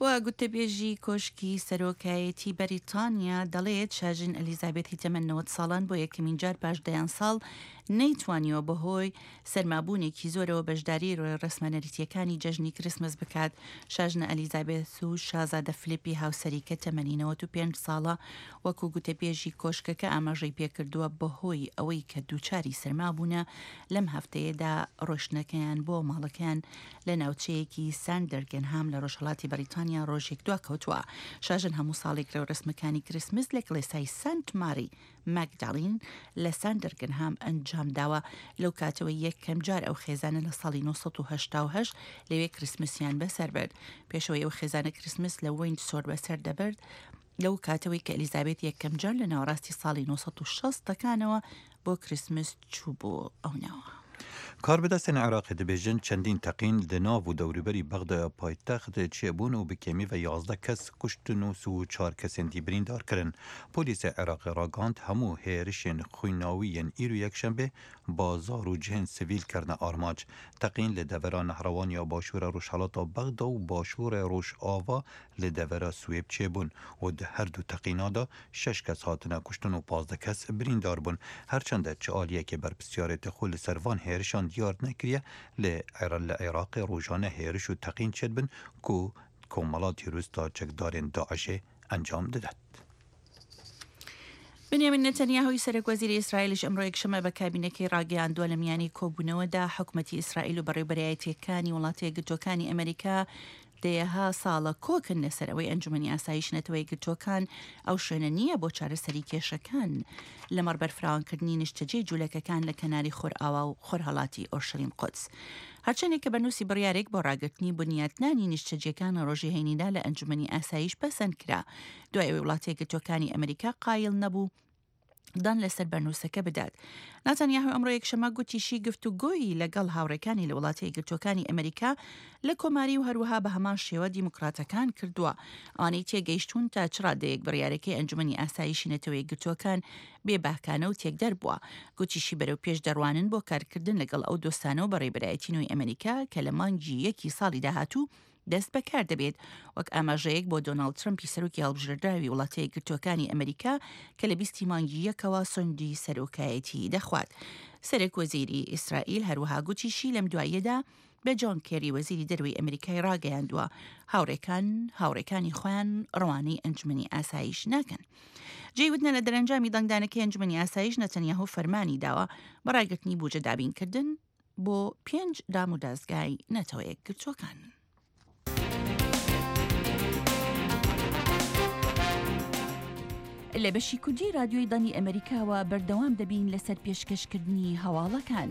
و گوتەبێژی کۆشکی سەرۆکایەتی بەریتانیا دەڵێت شاژن ئەلیزابێتی تەمەن 90 ساڵان بۆ یەکەمین جار پاش دەیان ساڵ نەیتوانیەوە بەهۆی سەرمابوونێکی زۆرەوە بەشداری ڕۆی ڕسمەنەریتیەکانی جەژنی کریسمس بکات. شاژنە ئەلیزابێت و شازادە فلیپی هاوسەریکە تەمەنی 95 ساڵە وەکو گوتەبێژی کۆشکەکە ئاماژەی پێکردووە بەهۆی ئەوەی کە دووچاری سەرمابوونە لەم هەفتەیەدا ڕۆشنەکەیان بۆ ماڵەکان لە ناوچەیەکی ساندەرگەنهام لە ڕۆژهەڵاتی بەریتانیا ڕۆژێک دوا کەوتووە. شاژن هەموو ساڵێک لەو ڕسمەکانی کریسمس لە کڵێسای سنت ماری مەگدالین لە ساندەرگەنهام ئەنجام داوە. لەو کاتەوە یەکەم جار ئەو خێزانە لە ساڵی 1988 لەوێ کریسمسیان بەسەر برد. پێشەوەی ئەو خێزانە کریسمس لە وینسۆر بەسەر دەبرد لەو کاتەوەی کە ئەلیزابێت یەکەم جار لە ناوەڕاستی ساڵی 1960ەکانەوە بۆ کریسمس چوو بۆ ئەو ناوە. کاربدەستێن عێراقی دەبێژن چەندین تەقین لە ناو و دەوروبەری بەغدە پایتەخت چێبوون و بکەمی و 11 کەس کوشتن و 34 کەسێن دیبریندارکردن. پۆلیسە عێراقی ڕاگاند هەموو هێرشێن خویناویەن ئیر و یەکشەمبێ بازار و جهێن سڤیل کردنە ئارماج. تەقین لە دەڤەرا نەهڕەوانیا باشوورە ڕۆژهەڵاتە بەغدە و باشوورە ڕۆژئاوا لە دەڤەرا سوێب چێبوون و هەردوو تەقینادا 6 کەس هاتنە کوشتن و 15 کەس بریندار بوون. هەرچەندە چ ئالیەکێ بەرپرسیارێتە خۆ لە سەروان هێرشان دیار نەکریە لە عێراقی ڕۆژانە هێرش و تەقین چێت بن کو کۆمەڵاتی رووستا چەکدارێن داعشێ ئەنجام دەدات. بنیامین نەتەنیاهوی سەرۆکوەزیری ئیسرائیلش ئەمڕۆ یەکشەمە بە کابینەکەی ڕاگەیاندووە لە میانی کۆبوونەوەدا حکومەتی ئیسرائیل و بەڕێوەبەرایەتیەکانی وڵاتە یەکگرتووەکانی ئەمریکا دەیەها ساڵە کۆکن لەسەر ئەوەی ئەنجومەنی ئاسایش نەتەوەی یەکگرتووەکان ئەو شوێنە نییە بۆ چارەسەری کێشەکان لەمەڕ بەرفراوانکردنی نیشتەجێی جوولەکەکان لە کەناری خۆرئاوا و خۆرهەڵاتی ئۆرشەلیم قودس. هەرچەندێک کە بەنووسی بڕیارێک بۆ ڕاگررتنی بنیاتنانی نیشتەجیەکان ڕۆژی هەینیدا لە ئەنجومەنی ئاسایش پەسەند کرا دوای ئەوەی وڵاتە یەکگرتووەکانی ئەمریکا قایل نەبوو دان لەسەر بەرنووسەکە بدات. ناتانیاهو ئەمڕۆ یەکشەمە گوتیشی گفتوگۆیی لەگەڵ هاوڕێکانی لە وڵاتە یەکگرتووەکانی ئەمریکا لە کۆماری و هەروەها بە هەمان شێوە دیموکراتەکان کردووە. ئەوانەی تێگەیشتون تا چڕادەیەک بڕیارەکەی ئەنجومەنی ئاسایشی نەتەوەی یەکگرتووەکان بێباکانە و تێکدەر بووە. گوتیشی بەرەو پێش دەڕوانن بۆ کارکردن لەگەڵ ئەو دۆستانە و بەڕێبەرایەتی نوێی ئەمریکا کە لە مانگی یەکی ساڵی داهاتوو دەست بەکار دەبێت وەک ئاماژەیەک بۆ دۆناڵد ترەمپی سەرۆکی هەڵبژێردراوی وڵاتە یەکگرتووەکانی ئەمریکا کە لە 20 مانگی یەکەوە سندی سەرۆکایەتی دەخوات. سەرۆکوەزیری ئیسرائیل هەروەها گوتیشی لەم دواییەدا بە جۆن کێری وەزیری دەروی ئەمریکای ڕاگەیاندووە هاوڕێکانی خۆیان ڕەوانەی ئەنجومەنی ئاسایش ناکەن. جێوتنە لە دەرەنجامی دەنگدانەکەی ئەنجومەنی ئاسایش نەتەنیاهو فەرمانی داوە بە ڕاگررتنی بوجە دابینکردن بۆ 5 دام و دەستگای نەتەوە یەکگرتووەکان. لە بەشی کوردی رادیۆی دانی ئەمریکاوە بەردەوام دەبین لەسەر پێشکەشکردنی هەواڵەکان.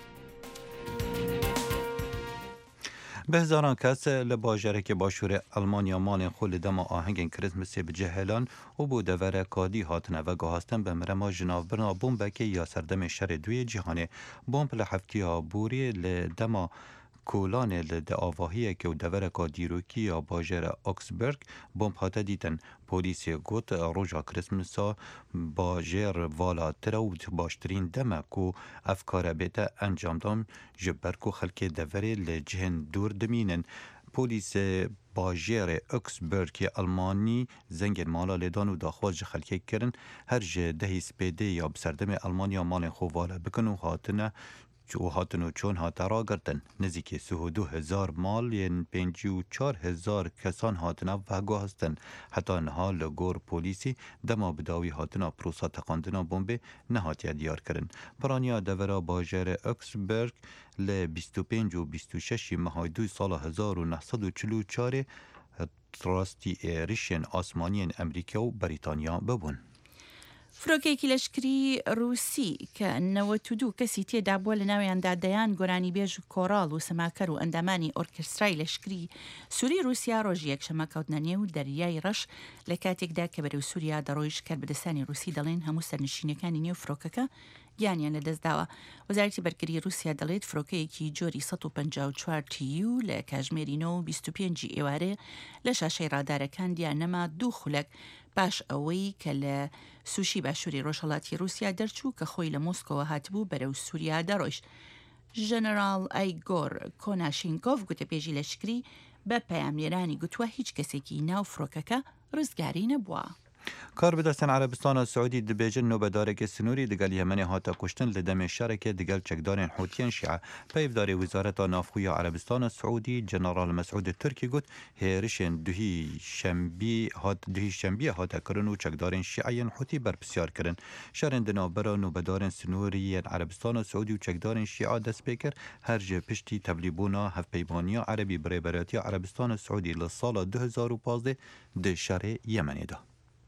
بهزاران کەس لە باژارێکی باشوورە ئەڵمانیا ماڵێن خۆ لە دەما ئاهەنگên کریسمسێ بجەهێلان و بۆ دەڤەرە کادی هاتنە ڤەگەهاستن بە مرەما ژناڤبرنا بۆمبەکە یا سەردەمێ شەرێ دوێ جیهانێ. بۆمب لە هەفتەیە بورێ لە دەما کۆلانێ لە دەئاڤاهەیەکە و دەڤەرەکا دیرۆکی یا باژێرە ئۆکسبرگ بۆمب هاتە دیتن. پۆلیسێ گوت ڕۆژا کریسمسا باژێر ڤالاترە و باشترین دەمەک و ئەف کارە بێتە ئەنجامدان ji ber ku xelkê deverê li cihên dûr dimînin. Polîsê bajêrê Augsburgê Almanî zengên mala lêdan û daxwaz ji xelkê kirin her ji dehî spêdê ya bi serdemê Almanya malên xwe vala bikin û hatin û çûn hate ragirtin. Nizîkî 32,000 malên 54,000 kesan hatine veguhastin. Heta niha li gor polîsî dema bidawî hatina prosa teqandina bombê nehatiye diyar kirin. Piraniya devera bajêrê Augsburg li 25 û 26 mehay 2 sala 1944 rastî êrişên asmaniyên Emerîka û Brîtanya bibûn. فرۆکێکی لەشکری رووسی کە 92 کەسی تێدا بووە لە ناویاندا دەیان گۆرانی بێژ و کۆڕاڵ و سەماکەر و ئەندامانی ئۆرکسترای لەشکری سووری رووسیا ڕۆژی یەکشەمە کەوتنە نێو دەریای ڕەش لە کاتێکدا کە بەرەو سووریا دەڕۆیش کاربەدەستانی رووسی دەڵێن هەموو سەرنشینەکانی نێو فرۆکەکە گیانیان لەدەستداوە. وەزارەتی بەرگری رووسیا دەڵێت فرۆکەیەکی جۆری 154 TU لە کاژمێری 25 ئێوارێ لە شاشەی ڕادارەکان دیان نەما 2 خولەک باش ئەوەی کە لە سوشی باشووری ڕۆژهەڵاتی رووسیا دەرچوو کە خۆی لە مۆسکۆوە هاتبوو بەرەو سووریا دەڕۆیشت. ژەنەرال ئایگۆر کۆناشینکۆڤ گوتەپێژی لەشکری بە پەیامنێرانی گوتووە هیچ کەسێکی ناو فرۆکەکە ڕزگاری نەبووە. کار بدەستن عربستان سعودی دبێژن نۆبەدارێکی سنووری دگەل یەمەنی هاتە کوشتن لە دەمێ شارێکێ دگەل چەکدارên حوتیان شیعە پەیڤدارê ویزارەتا نافخویا عربستان سعودی جنرال مسعود ترکی گوت هێرشên duhî şembiyê hate kirin û çekdarên şiayên Hutî berpisyar kirin. Şerên di navbera nûbedarên sinûriyên Erebistana Saûdî û çekdarên şîa dest pê kir her ji piştî tevlîbûna hevpeybaniya Erebî birêberetiya Erebistana Saûdî li sala 2015 di şerê Yemenê da.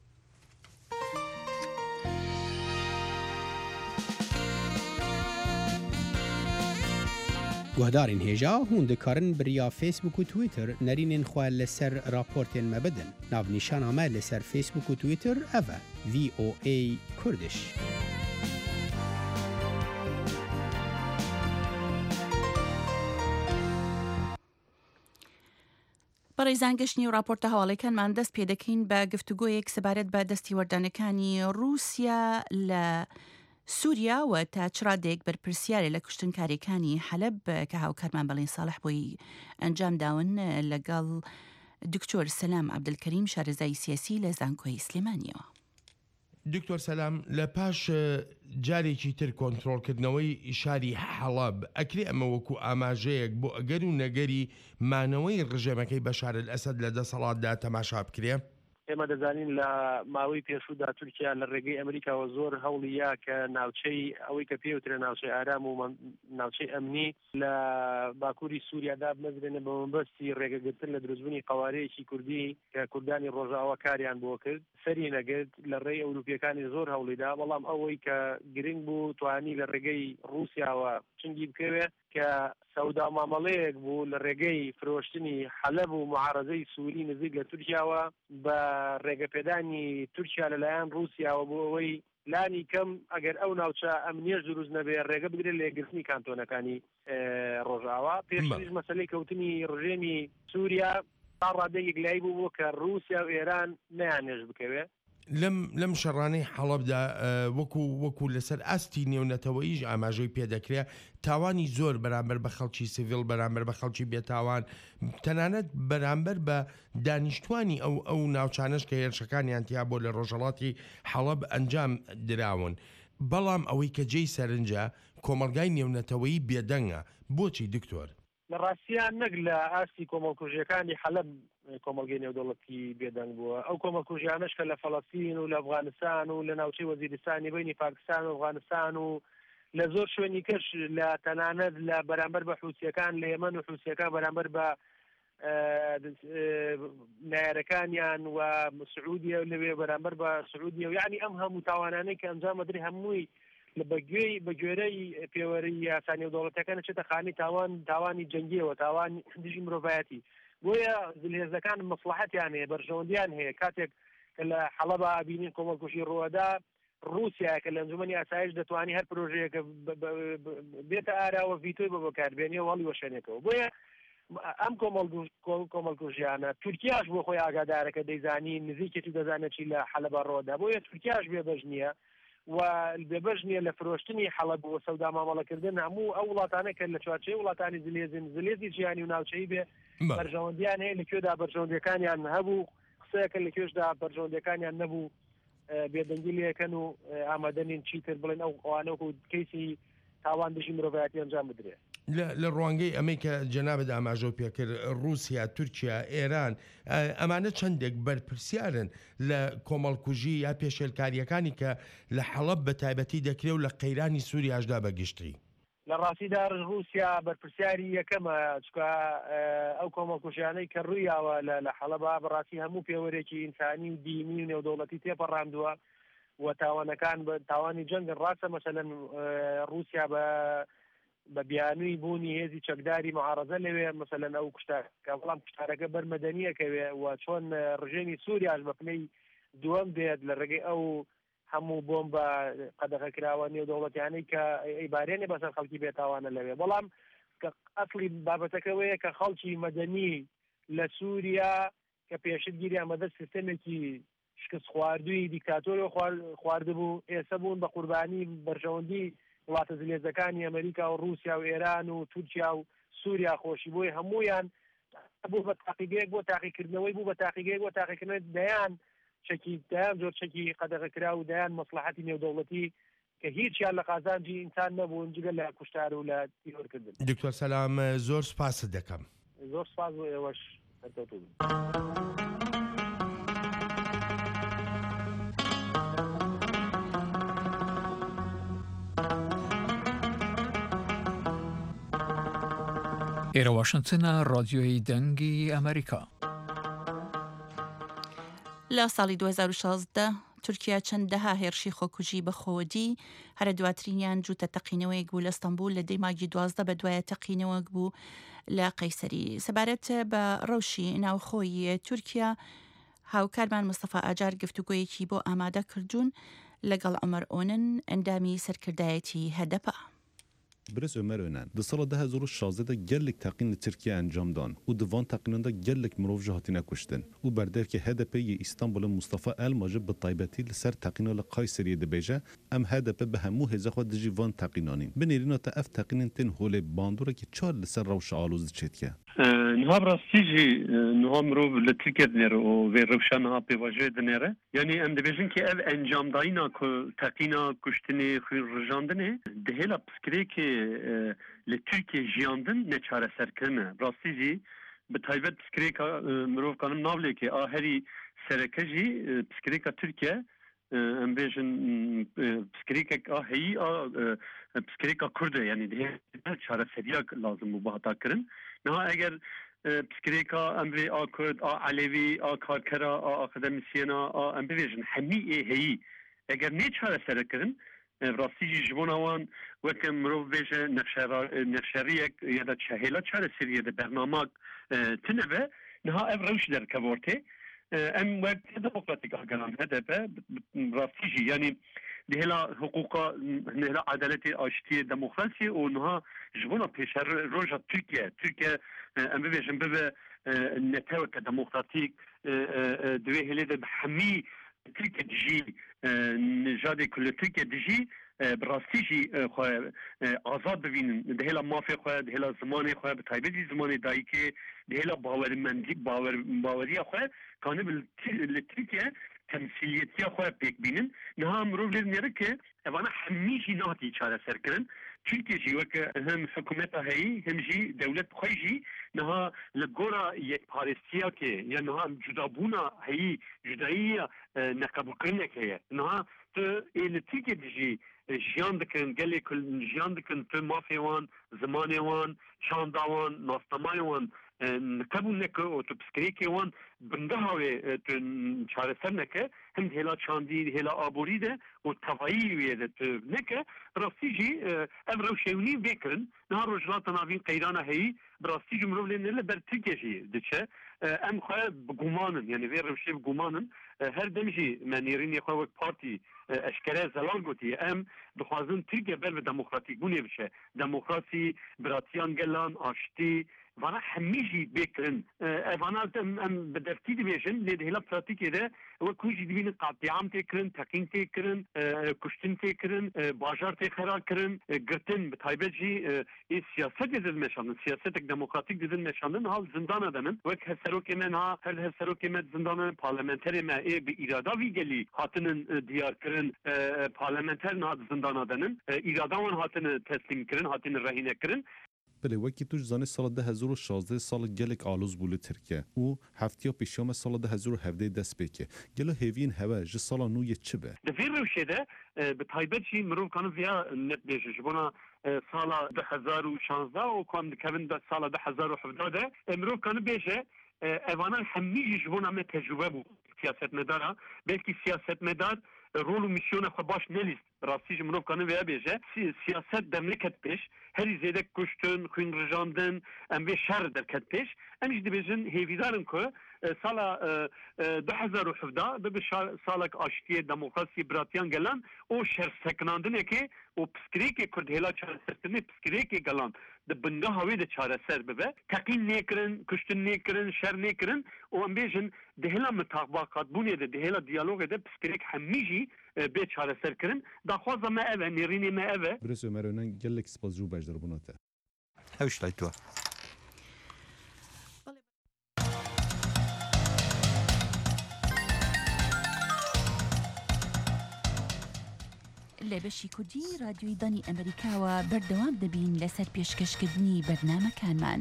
گوهدارین هێژا هون دikarin biriya Facebook û Twitter nerînên xwe li ser raportên me bidin. Navnîşana me li ser Facebook û Twitter ev e VOA Kurdiş. بەڕێزانگەشتنی و راپۆرتە هەواڵەکانمان دەست پێ دەکەین بە گفتوگۆیەک سەبارەت بە دەستی وەردانەکانی رووسیا لە سووریا و تا چرادێک بەرپرسیارێ لە کوشتنکاریەکانی حەلەب کە هاوکارمان بەڵێن ساڵح بۆی ئەنجام داون لەگەڵ دکتۆر سەلام عەبدولکەریم شارەزای سیاسی لە زانکۆی سلێمانیەوە. دکتۆر سەلام لە پاش جارێکی تر کۆنتڕۆڵکردنەوەی شاری حەڵەب ئەکرێ ئەمە وەکو ئاماژەیەک بۆ ئەگەر و نەگەری مانەوەی ڕژێمەکەی بەشار ئەسەد لە دەسەڵاتدا تەماشا بکرێ؟ ئێمە دەزانین لە ماوەی پێشودا تورکیا لە ڕێگەی ئەمریکاوە زۆر هەوڵیە کە ناوچەی ئەوەی کە پێوترێ ناوچەی ئارام و ناوچەی ئەمنی لە باکووری سووریادا بمەزرێنە بە مەبەستی ڕێگەگرتن لە دروستبوونی قوارەیەکی کوردی کە کوردانی ڕۆژاوە کاریان بۆ کرد سەری نەگرت لە ڕێی ئەوروپیەکانی زۆر هەوڵیدا بەڵام ئەوەی کە گرنگ بوو توانی لە ڕێگەی رووسیاوە چنگی بکەوێ کە سەودا مامەڵەیەک بوو لە ڕێگەی فرۆشتنی حەلەب و معارەزەی سووری نزیک لە تورکیاوە بە ڕێگەپێدانی تورکیا لەلایەن رووسیاوە بۆ ئەوەی لانی کەم ئەگەر ئەو ناوچە ئەمنیش دروست نەبێ ڕێگە بگرێت لە گرتنی کانتۆنەکانی ڕۆژاوە پێشتریش مەسەلەی کەوتنی ڕژێمی سووریا تا ڕادەیەک لای بوو کە رووسیا و ئێران نەیانێژ بکەوێ لەم شەڕانەی حەڵەبدا وەکو لەسەر ئاستی نێونەتەوەیش ئاماژەی پێدەکرێ تاوانی زۆر بەرامبەر بە خەڵکی سیڤیل بەرامبەر بە خەڵکی بێتاوان تەنانەت بەرامبەر بە دانیشتوانی ئەو ناوچانش کە هێرشەکانیان تیا بۆ لە ڕۆژهەڵاتی حەڵەب ئەنجام دراون بەڵام ئەوەی کە جێی سەرنجە کۆمەلگای نێونەتەوەیی بێدەنگە بۆچی دکتۆر؟ لە ڕاستیان نەک لە ئاستی کۆمەڵکوژیەکانی حەلەب کۆمەلگەی نێودەوڵەتی بێدەنگ بووە ئەو کۆمەڵکوژیانەش کە لە فەڵەستین و لە ئەفغانستان و لە ناوچەی وەزیرستانی بینی پاکستان و ئەفغانستان و لە زۆر شوێنی کەش لە تەنانەت لە بەرامبەر بە حووسیەکان لە یەمەن و حووسیەکان بەرامبەر بە نایارەکانیان و سعودیە لەوێ بەرامبەر بە سعودیە و یعنی ئەم هەموو تاوانانەی کە ئەنجام بدرێ هەمووی بە گوێرەی پێوەری یاسانی دەوڵەتەکان چێتە خانی تاوانی جەنگیەوە تاوان دژی مرۆڤایەتی بۆیە دلهێزەکان مەسلحەتیان هەیە بەرژەوەندیان هەیە کاتێک کە لە حەڵەبا ئابینین کۆمەڵکوژی ڕۆوەدا رووسیا کە لە ئەنجومەنی ئاسایش دەتوانی هەر پرۆژەیەکە بێتە ئاراوە ڤیتۆی بە بەکاربێنێ و هەڵی وەشێنێتەوە بۆیە ئەم کۆمەڵکوژیانە تورکیاش بۆ خۆی ئاگادارەکە دەیزانی نزیکێتی دەزانێت چی لە حەلەبا ڕۆدا بۆیە تورکیاش بێبەش نییە و بێبەش نییە لە فرۆشتنی حەڵەب و سەودا مامەڵەکردن هەموو ئەو وڵاتانە کە لە چوارچێی وڵاتانی زلێزی ژیانی و ناوچەی بێ بەرژەوەندیان هەیە لەکوێدا بەرژەوەندیەکانیان هەبوو قسەیەکە لەکوێشدا بەرژەوەندیەکانیان نەبوو بێدەنگی لەکەن و ئامادەنین چیتر بڵێن ئەو قوانەوە و کەیسی تاوان دژی مرۆڤایەتی ئەنجام بدرێت لە ڕوانگەی ئەمەی کە جەنابەت ئاماژە پێکرد رووسیا تورکیا ئێران ئەمانە چەندێک بەرپرسیارن لە کۆمەڵکوژی یا پێشێلکاریەکانی کە لە حەڵەب بە تایبەتی دەکرێت و لە قەیرانی سووریاشدا بەگشتی لە ڕاستیدا رووسیا بەرپرسیاری یەکەمە چکە ئەو کۆمەڵکوژیانەی کە ڕوویاوە لە حەڵەبا بەڕاستی هەموو پێوەرێکی ئینسانی و دینی و نێودەوڵەتی تێپەڕاندووە و تاوانەکان بە تاوانی جەنگن ڕاستە مەسەلەن رووسیا بە بیانووی بوونی هێزی چەکداری معارەزە لەوێ مەسەلەن ئەو کوشتارەکە بەڵام کوشتارەکە بەرمەدەنیەکەوێ و چۆن ڕژێمی سووریاش بە پلەی دووەم دێت لە ڕێگەی ئەو هەموو بۆم بە قەدەغەکراوە نێودەوڵەتیانەی کە ئەیبارێنێ بەسەر خەڵکی بێتاوانە لەوێ بەڵام کە ئەسڵی بابەتەکەوەیە کە خەڵکی مەدەنی لە سووریا کە پێشت گیریان بەدەست سیستەمێکی شکست خواردووی دیکتاتۆری خواردبوو ئێستا بوون بە قوربانی بەرژەوەندی وڵاتە زلێزەکانی ئەمریکا و رووسیا و ئێران و تورکیا و سووریا خۆشی بۆی هەمویان بوو بە تاقیگەیەک بۆ تاقیکردنەوەی بوو بە تاقیگەیەک بۆ تاقیکردن دەیان شەکی دایان زۆر شەکی قەدەغەکرا و دەیان مەسلحەتی نێودەوڵەتی کە هیچیان لە قازانجی ئینسان نەبوون جگە لە کوشتار و لە تیرۆرکردن. دکتۆر سەلام زۆر سپاست دەکەم. زۆر سپاس بۆ ئێوەش هەرکەوتوو بن. ئێرە واشنگتنە رادیۆی دەنگی ئەمریکا. لە ساڵی 2016 تورکیا چەندەها هێرشی خۆکوژی بەخۆدی هەرە دواترینیان جوتە تەقینەوەیەک بوو لە ئەستەمبول لە دەی ماگی 12 بە دوایە تەقینەوەک بوو لە قەیسەری. سەبارەت بە ڕەوشی ناوخۆیی تورکیا هاوکارمان مستەفا ئاجار گفتوگۆیەکی بۆ ئامادە کردوون لەگەڵ عومەر ئۆنن ئەندامی سەرکردایەتی هەدەپە. برز Ömer Önen, di sala 2016 gelek teqîn li Tirkiye encam dan û di van teqînan de gelek mirov ji hatine kuştin û berdevkê HDP yê İstanbulê Mustafa Elma ji bi taybetî li ser teqîna li Qayseriyê dibêje em HDP bi hemû hêza xwe dijî van teqînanîn. Binêrîna te ev teqînên tên holê bandûrekî çar li ser rewşa alûz diçêtiye. Niha rastî jî niha mirov li Tirkiye dinêre û vê rewşa niha pêvajiyê dinêre. Yani em dibêjin ki ev encamdayîna ku teqîna kuştinê xwînrijandinê di hêla piskirêkê li Tirkiye jiyandin ne çareserkirine. Rastî jî bi taybet piskirêka mirov kanim navlêkê a herî sereke jî piskirêka Tirkiye em bêjin piskirêkek a heyî a piskirêka Kurd e yani di hêla çareseriya lazim bû hata kirin. Niha eger piskirêka em vê a Kurd a Alevî a karkera a akademisyena a em bibêjin hemî ê heyî eger nê çareserkirin rastî jî ji bona wan weke mirov bêje nefşeriyek ya da hêla çareseriyê de bernamak tune niha ev rewş derkevortê em wek demokratîk ageran HDP rastî jî yani di hêla huquqa hêla adaletê aştiyê demokrasiyê û niha ji bona pêşer roja Tirkiye em bibêjin bibe neteweke demokratîk divê hêlê de bi hemî Tirkiye dijî nijadê ku li Tirkiye dijî bi rastî jî xwe azad bibînin di hêla mafê xwe di hêla zimanê xwe bi taybetî zimanê dayîkê di hêla baweriya xwe kanî li Tirkiye temsîliyetiya xwe pêk bînin. Niha mirov lê dinêre ki evana hemî jî nahatî çareserkirin. Tirkiye jî weke hem hikûmeta heyî hem jî dewlet xwe jî niha li gora yekparestiyakê ya niha cudabûna heyî cudayiya neqebûlkirinek heye. Niha tu ê li Tirkiye dijî jiyan dikin gelê ku jiyan dikin tu mafê wan zimanê wan çanda wan nastamayê wan qebûl neke û tu piskirêkê wan bingeha wê tu çareser neke hem hêla çandî hêla aborî de û tevayî wê de tu neke rastî jî ev rewşewnî vê kirin niha rojhilata navîn qeyrana heyî bi rastî jî mirov lê nêle ber Tirkiye jî diçe em xwe bigumanin yani vê rewşê bigumanin her dem jî me nêrînê xwe wek partî eşkere zelal gotiye em dixwazin Tirkiye ber bi demokratîkbûnê biçe demokrasî biratiyan gelan aştî vana hemî jî bêkirin evana em bi dertî dibêjin lê di hêla pratikê de wek ku jî dibînin qatîam tê kirin teqîn tê kirin kuştin tê kirin bajar tê xera kirin girtin bi taybet jî ê siyasetê didin meşandin siyasetek demokratîk didin meşandin hal zindana demin wek hevserokê me niha her hevserokê me zindana parlamenterê me ê bi îrada vî gelî hatinin diyar kirin parlamenter niha zindana denin îrada wan hatine teslîm kirin hatine rehîne kirin. Belê wekî tu ji zanî sala 2016 sala gelek alûz bû li Tirkiye û heftiya pêşiya me sala 2017 dest pêke. Gelo hêviyên heve ji sala nû yê çi be? Di vê rewşê de bi taybet jî mirov kanin vêya net bêje ji bona sala 2016 û ku em dikevin sala 2017 de mirov kanin bêje evana hemî jî ji bona me tecrübe bû siyasetmedara belkî siyasetmedar rol û misyona xwe baş nelîst rastî ji mirov kanin vêya bêje siyaset demneket pêş herî zêde kuştin xwînrijandin em vê şer derket pêş em jî dibêjin hêvîdarin ku sala 2017 bibe salek aştiyê demokrasiyê biratiyan gelan û şersekinandinekê û piskirêkê Kurd hêla çareserkirinê piskirêkê gelan di bingeha wê de çareser bibe teqîn nêkirin kuştin nêkirin şer nêkirin û em bêjin di hêla mitaqbaqatbûnê de di hêla diyalogê de piskirêk hemî jî bê çareserkirin daxwaza me ev e nêrînê me ev e. Birêz Ömer Önen gelek spas jû bejdarbûna te. Ew ştayt لە بەشی کوردی رادیۆی دانی ئەمریکاوە بەردەوام دەبین لەسەر پێشکەشکردنی بەرنامەکانمان.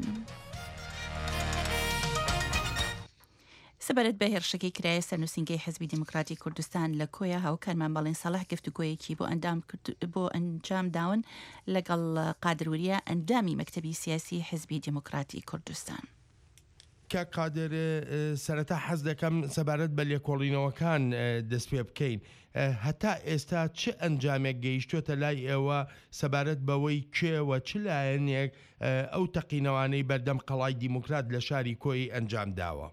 سەبارەت بە هێرشەکەی کرایە سەرنووسینگەی حزبی دیموکراتی کوردستان لە کۆیە هاوکارمان بەڵێن سەڵاح گفتوگۆیەکی بۆ ئەنجام داون لەگەڵ قادروریە ئەندامی مەکتەبی سیاسی حزبی دیموکراتی کوردستان. کە قادر سەرەتا حەز دەکەم سەبارەت بە لێکۆڵینەوەکان دەست پێ بکەین. هەتا ئێستا چه ئەنجامێک گەیشتوتە لای ئێوە سەبارەت بەوەی کێوە چ لایەنێک ئەو تەقینەوانەی بەردەم قەڵای دیموکرات لە شاری کۆی ئەنجام داوە؟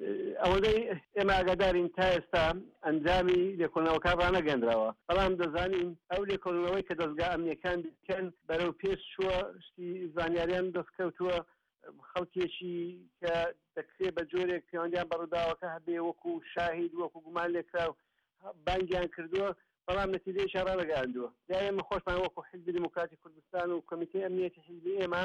ئەوەی ئێمە ئاگادارین تا ئێستا ئەنجامی لێکۆڵینەوەکان ڕانەگەندراوە، بەڵام دەزانین ئەو لێکۆڵینەوەی کە دەستگا ئەمنیەکان بکەن بەرەو پێش چووە شتی زانیاریان دەستکەوتووە، خەڵکێکی کە دەکرێت بە جۆرێک پەیوەندیان بەڕووداوەکە هەبێ وەکو شاهید وەکو گومان لێکراو بانگیان کردووە، بەڵام نەتیجەیەکیان ڕانەگەاندووە. یا ئێمە خۆشمان وەکو حزبی دیموکراتی کوردستان و کۆمیتەی ئەمنیەتی حزبی ئێمە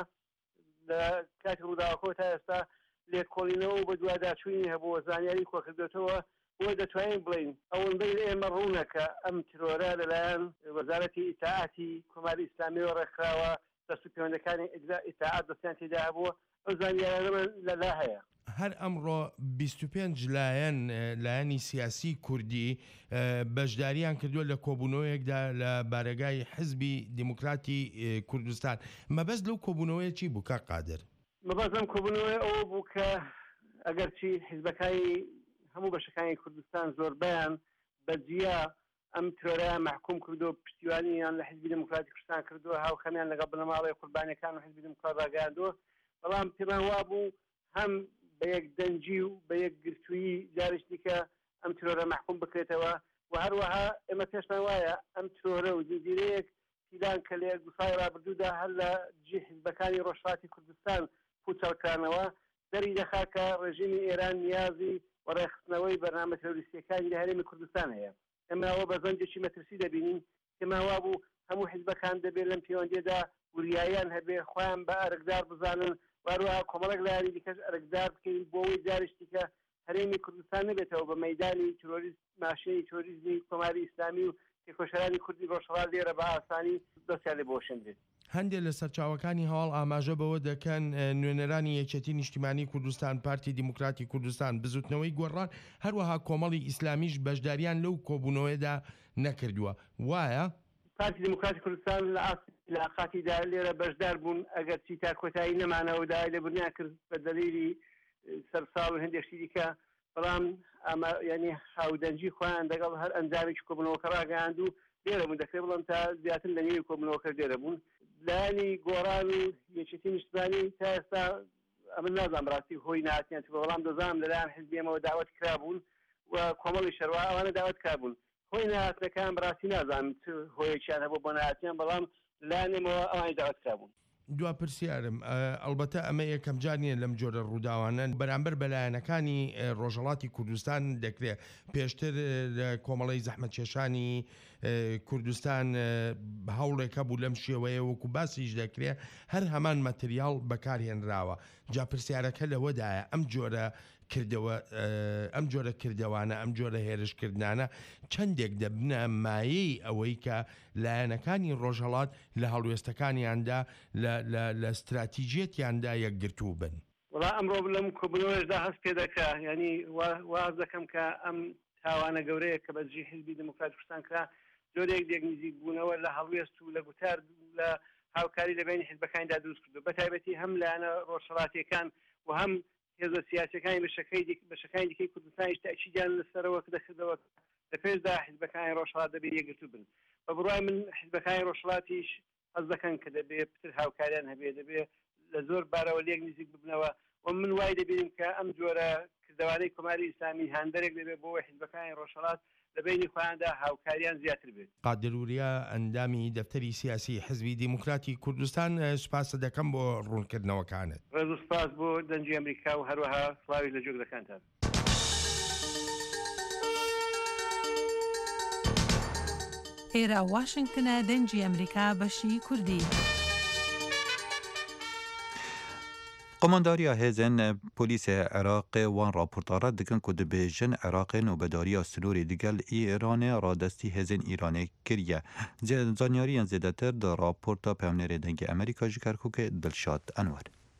لە کاتی ڕووداوەکەەوە تا ئێستا لێکۆڵینەوە و بە دوواداچووی هەبووە زانیاری کۆکردێتەوە بۆ دەتوانین بڵین ئەوەندەی ئێمە ڕوونەکە ئەم ترۆرە لەلایەن وەزارەتی ئیتاعاتی کۆماری ئیسلامیەوە ڕێکخراوە، دەست و پەیوەندەکانی ئیتاعات دەستیان تێدا هەبووە، ئەو زانیاریانە لەلا هەیە. هەر ئەمڕۆ 25 لایەنی سیاسی کوردی بەشداریان کردووە لە کۆبوونەوەیەکدا لە بارگای حزبی دیموکراتی کوردستان. مەبەست لەو کۆبوونەوەیە چی بوو کە قادر؟ مەبەستم کۆبوونەوەی ئەوە بوو کە ئەگەرچی حیزبەکانی هەموو بەشەکانی کوردستان زۆربیان بەجیا ئەم ترۆرەیان محکوم کردو، پشتیوانیان لە حزبی دیموکراتی کوردستان کردووە، هاوخەمیان لەگەڵ بنەماڵی قوربانیەکان و حزبی دیموکرات ڕاگەاندووە، بەڵام پێمان وابوو هەم بە یەک دەنجی و بە یەک گرتووی جارش دیکە ئەم ترۆرە محکوم بکرێتەوە و هەروەها ئێمە پێشمان وایە ئەم ترۆرە و زنجیرەیەک پیلان کە لە گوسای ڕابردوودا هەر لە جێ حیزبەکانی ڕۆژهەڵاتی کوردستان پوچەڵکانەوە دەری دەخات کە ڕێژیمی ئێران نیازی وەڕێخستنەوەی بەرنامە تەرۆریستیەکانی لە هەرێمی کوردستان هەیە. ئێمە ئەوە بە زەنجێکی مەترسی دەبینین، پێمان وابوو هەموو حیزبەکان دەبێت لەم پەیوەندیەدا وریایان هەبێ خۆیان بە ئەرکدار بزانن، وەروەها کۆمەڵێک لایەنی دیکەش ئەرکدار بکەین بۆ ئەوەی جارشتی کە هەرێمی کوردستان نبێتەوە بە مەیدانی تۆریزم ماشینی تۆریزمی کۆماری ئیسلامی و تێکۆشەرانی کوردی ڕۆژهەڵات لێرە بە ئاسانی دەستیان لێ بۆشێنرێت. هەندێک لە سەرچاوەکانی هەواڵ ئاماژە بەوە دەکەن نوێنەرانی یەکێتی نیشتیمانی کوردستان، پارتی دیموکراتی کوردستان بزوتنەوەی گۆڕان، هەروەها کۆمەڵی ئیسلامیش بەشداریان لەو کۆبوونەوەیدا نەکردووە. وایە پارتی دیموکراتی کوردستان لە علاقاتیدا لێرە بەشدار بوون، ئەگەر چی تا کۆتایی نەمانەوە دای لە بنیان کرد بە دەلیلی سەرساڵ و هەندێشتی دیکە، بەڵام ینی هاودەنجی خۆیان دەگەڵ هەر ئەنجامێکی کۆبوونەوەکە ڕاگەاند و لێرە بوون، دەکرێت بڵم تا زیاتر لە نێوی کۆبوونەوەکە لێرە بوون. لایەنی گۆڕان و یەکێتی نیشتیمانی تا ئێستا ئەمە نازانم ڕاستی هۆی نهاتیان چ، بەڵام دەزانم لەلایەن حیزبی ئێمەوە داوەت کرابوون و کۆمەڵی شەروا ئەوانە داوەت کرابوون. هۆی نهاتەکان بەڕاستی نازانم چ هۆیەکیان هەبوو بۆ نهاتیان، بەڵام لایەنێمەوە ئەوانی داوەت کرابوون. دوا پرسیارم ئەلبەتە ئەمە یەکەم جانیە لەم جۆرە ڕووداوانە بەرامبەر بەلایەنەکانی ڕۆژهەڵاتی کوردستان دەکرێت پێشتر لە کۆمەڵی زەحمەتکێشانی کوردستان هەوڵێکە بوو لەم شێوەیە وەکو باسیش دەکرێت هەر هەمان مەتریاڵ بەکارهێنراوە. جا پرسیارەکە لەوەدایە ئەم جۆرە کردەوانە ئەم جۆرە هێرشکردانە چەندێک دەبنە مایەی ئەوەی کە لایەنەکانی ڕۆژهەڵات لە هەڵوێستەکانیاندا لە استراتیژیەتیاندا یەکگرتوو بن. وڵا ئەمڕۆ لەم کۆبوونەوەشدا هەست پێ دەکا، ینی واز دەکەم کە ئەم تاوانە گەورەیە کە بەجێ حیزبی دیموکراتی کوردستان کرا جۆرێک نزیک بوونەوە لە هەڵوێست و لە گوتار لە هاوکاری لەبینی حیزبەکانیدا دروست کردو، بەتایبەتی هەم لایەنە ڕۆژهەڵاتیەکان و هەم هێزە سیاسەکانی بەشەکانی دیکەی کوردستانیش تاکیدیان لەسەرەوە دەکردەوە لە پێشدا حیزبەکانی ڕۆژهەڵات دەبێت یەکگرتوو بن. بە بڕای من حیزبەکانی ڕۆژهەڵاتیش حەز دەکەن کە دەبێت پتر هاوکاریان هەبێت، دەبێت لە زۆر بارەوە لێک نزیک ببنەوە و من وای دەبینم کە ئەم جۆرە کردەوانەی کۆماری ئیسلامی هاندەرێک دەبێت بۆ حیزبەکانی ڕۆژهەڵات لە بینی خۆیاندا هاوکاریان زیاتر بێت. قادروریە ئەندامی دەفتەری سیاسی حزبی دیموکراتی کوردستان سوپاس دەکەم بۆ ڕوونکردنەوەکانت. ڕێز و سوپاس بۆ دەنجی ئەمریکا و هەروەها سڵاوی لە جۆگەکانتان. ئێرە واشنگتنە دەنجی ئەمریکا بەشی کوردی. قمانداریا هێزن پۆلیسê Iraqê wan raportara dikin ku dibêjin Iraqê nûbedariya Sinûrê digel Îranê radestî hêzên Îranê kiriye. Zanyariyên zêdetir di raporta Peyamnêrê dengê Amerîka ji Kerkûkê Dilşad Enwer.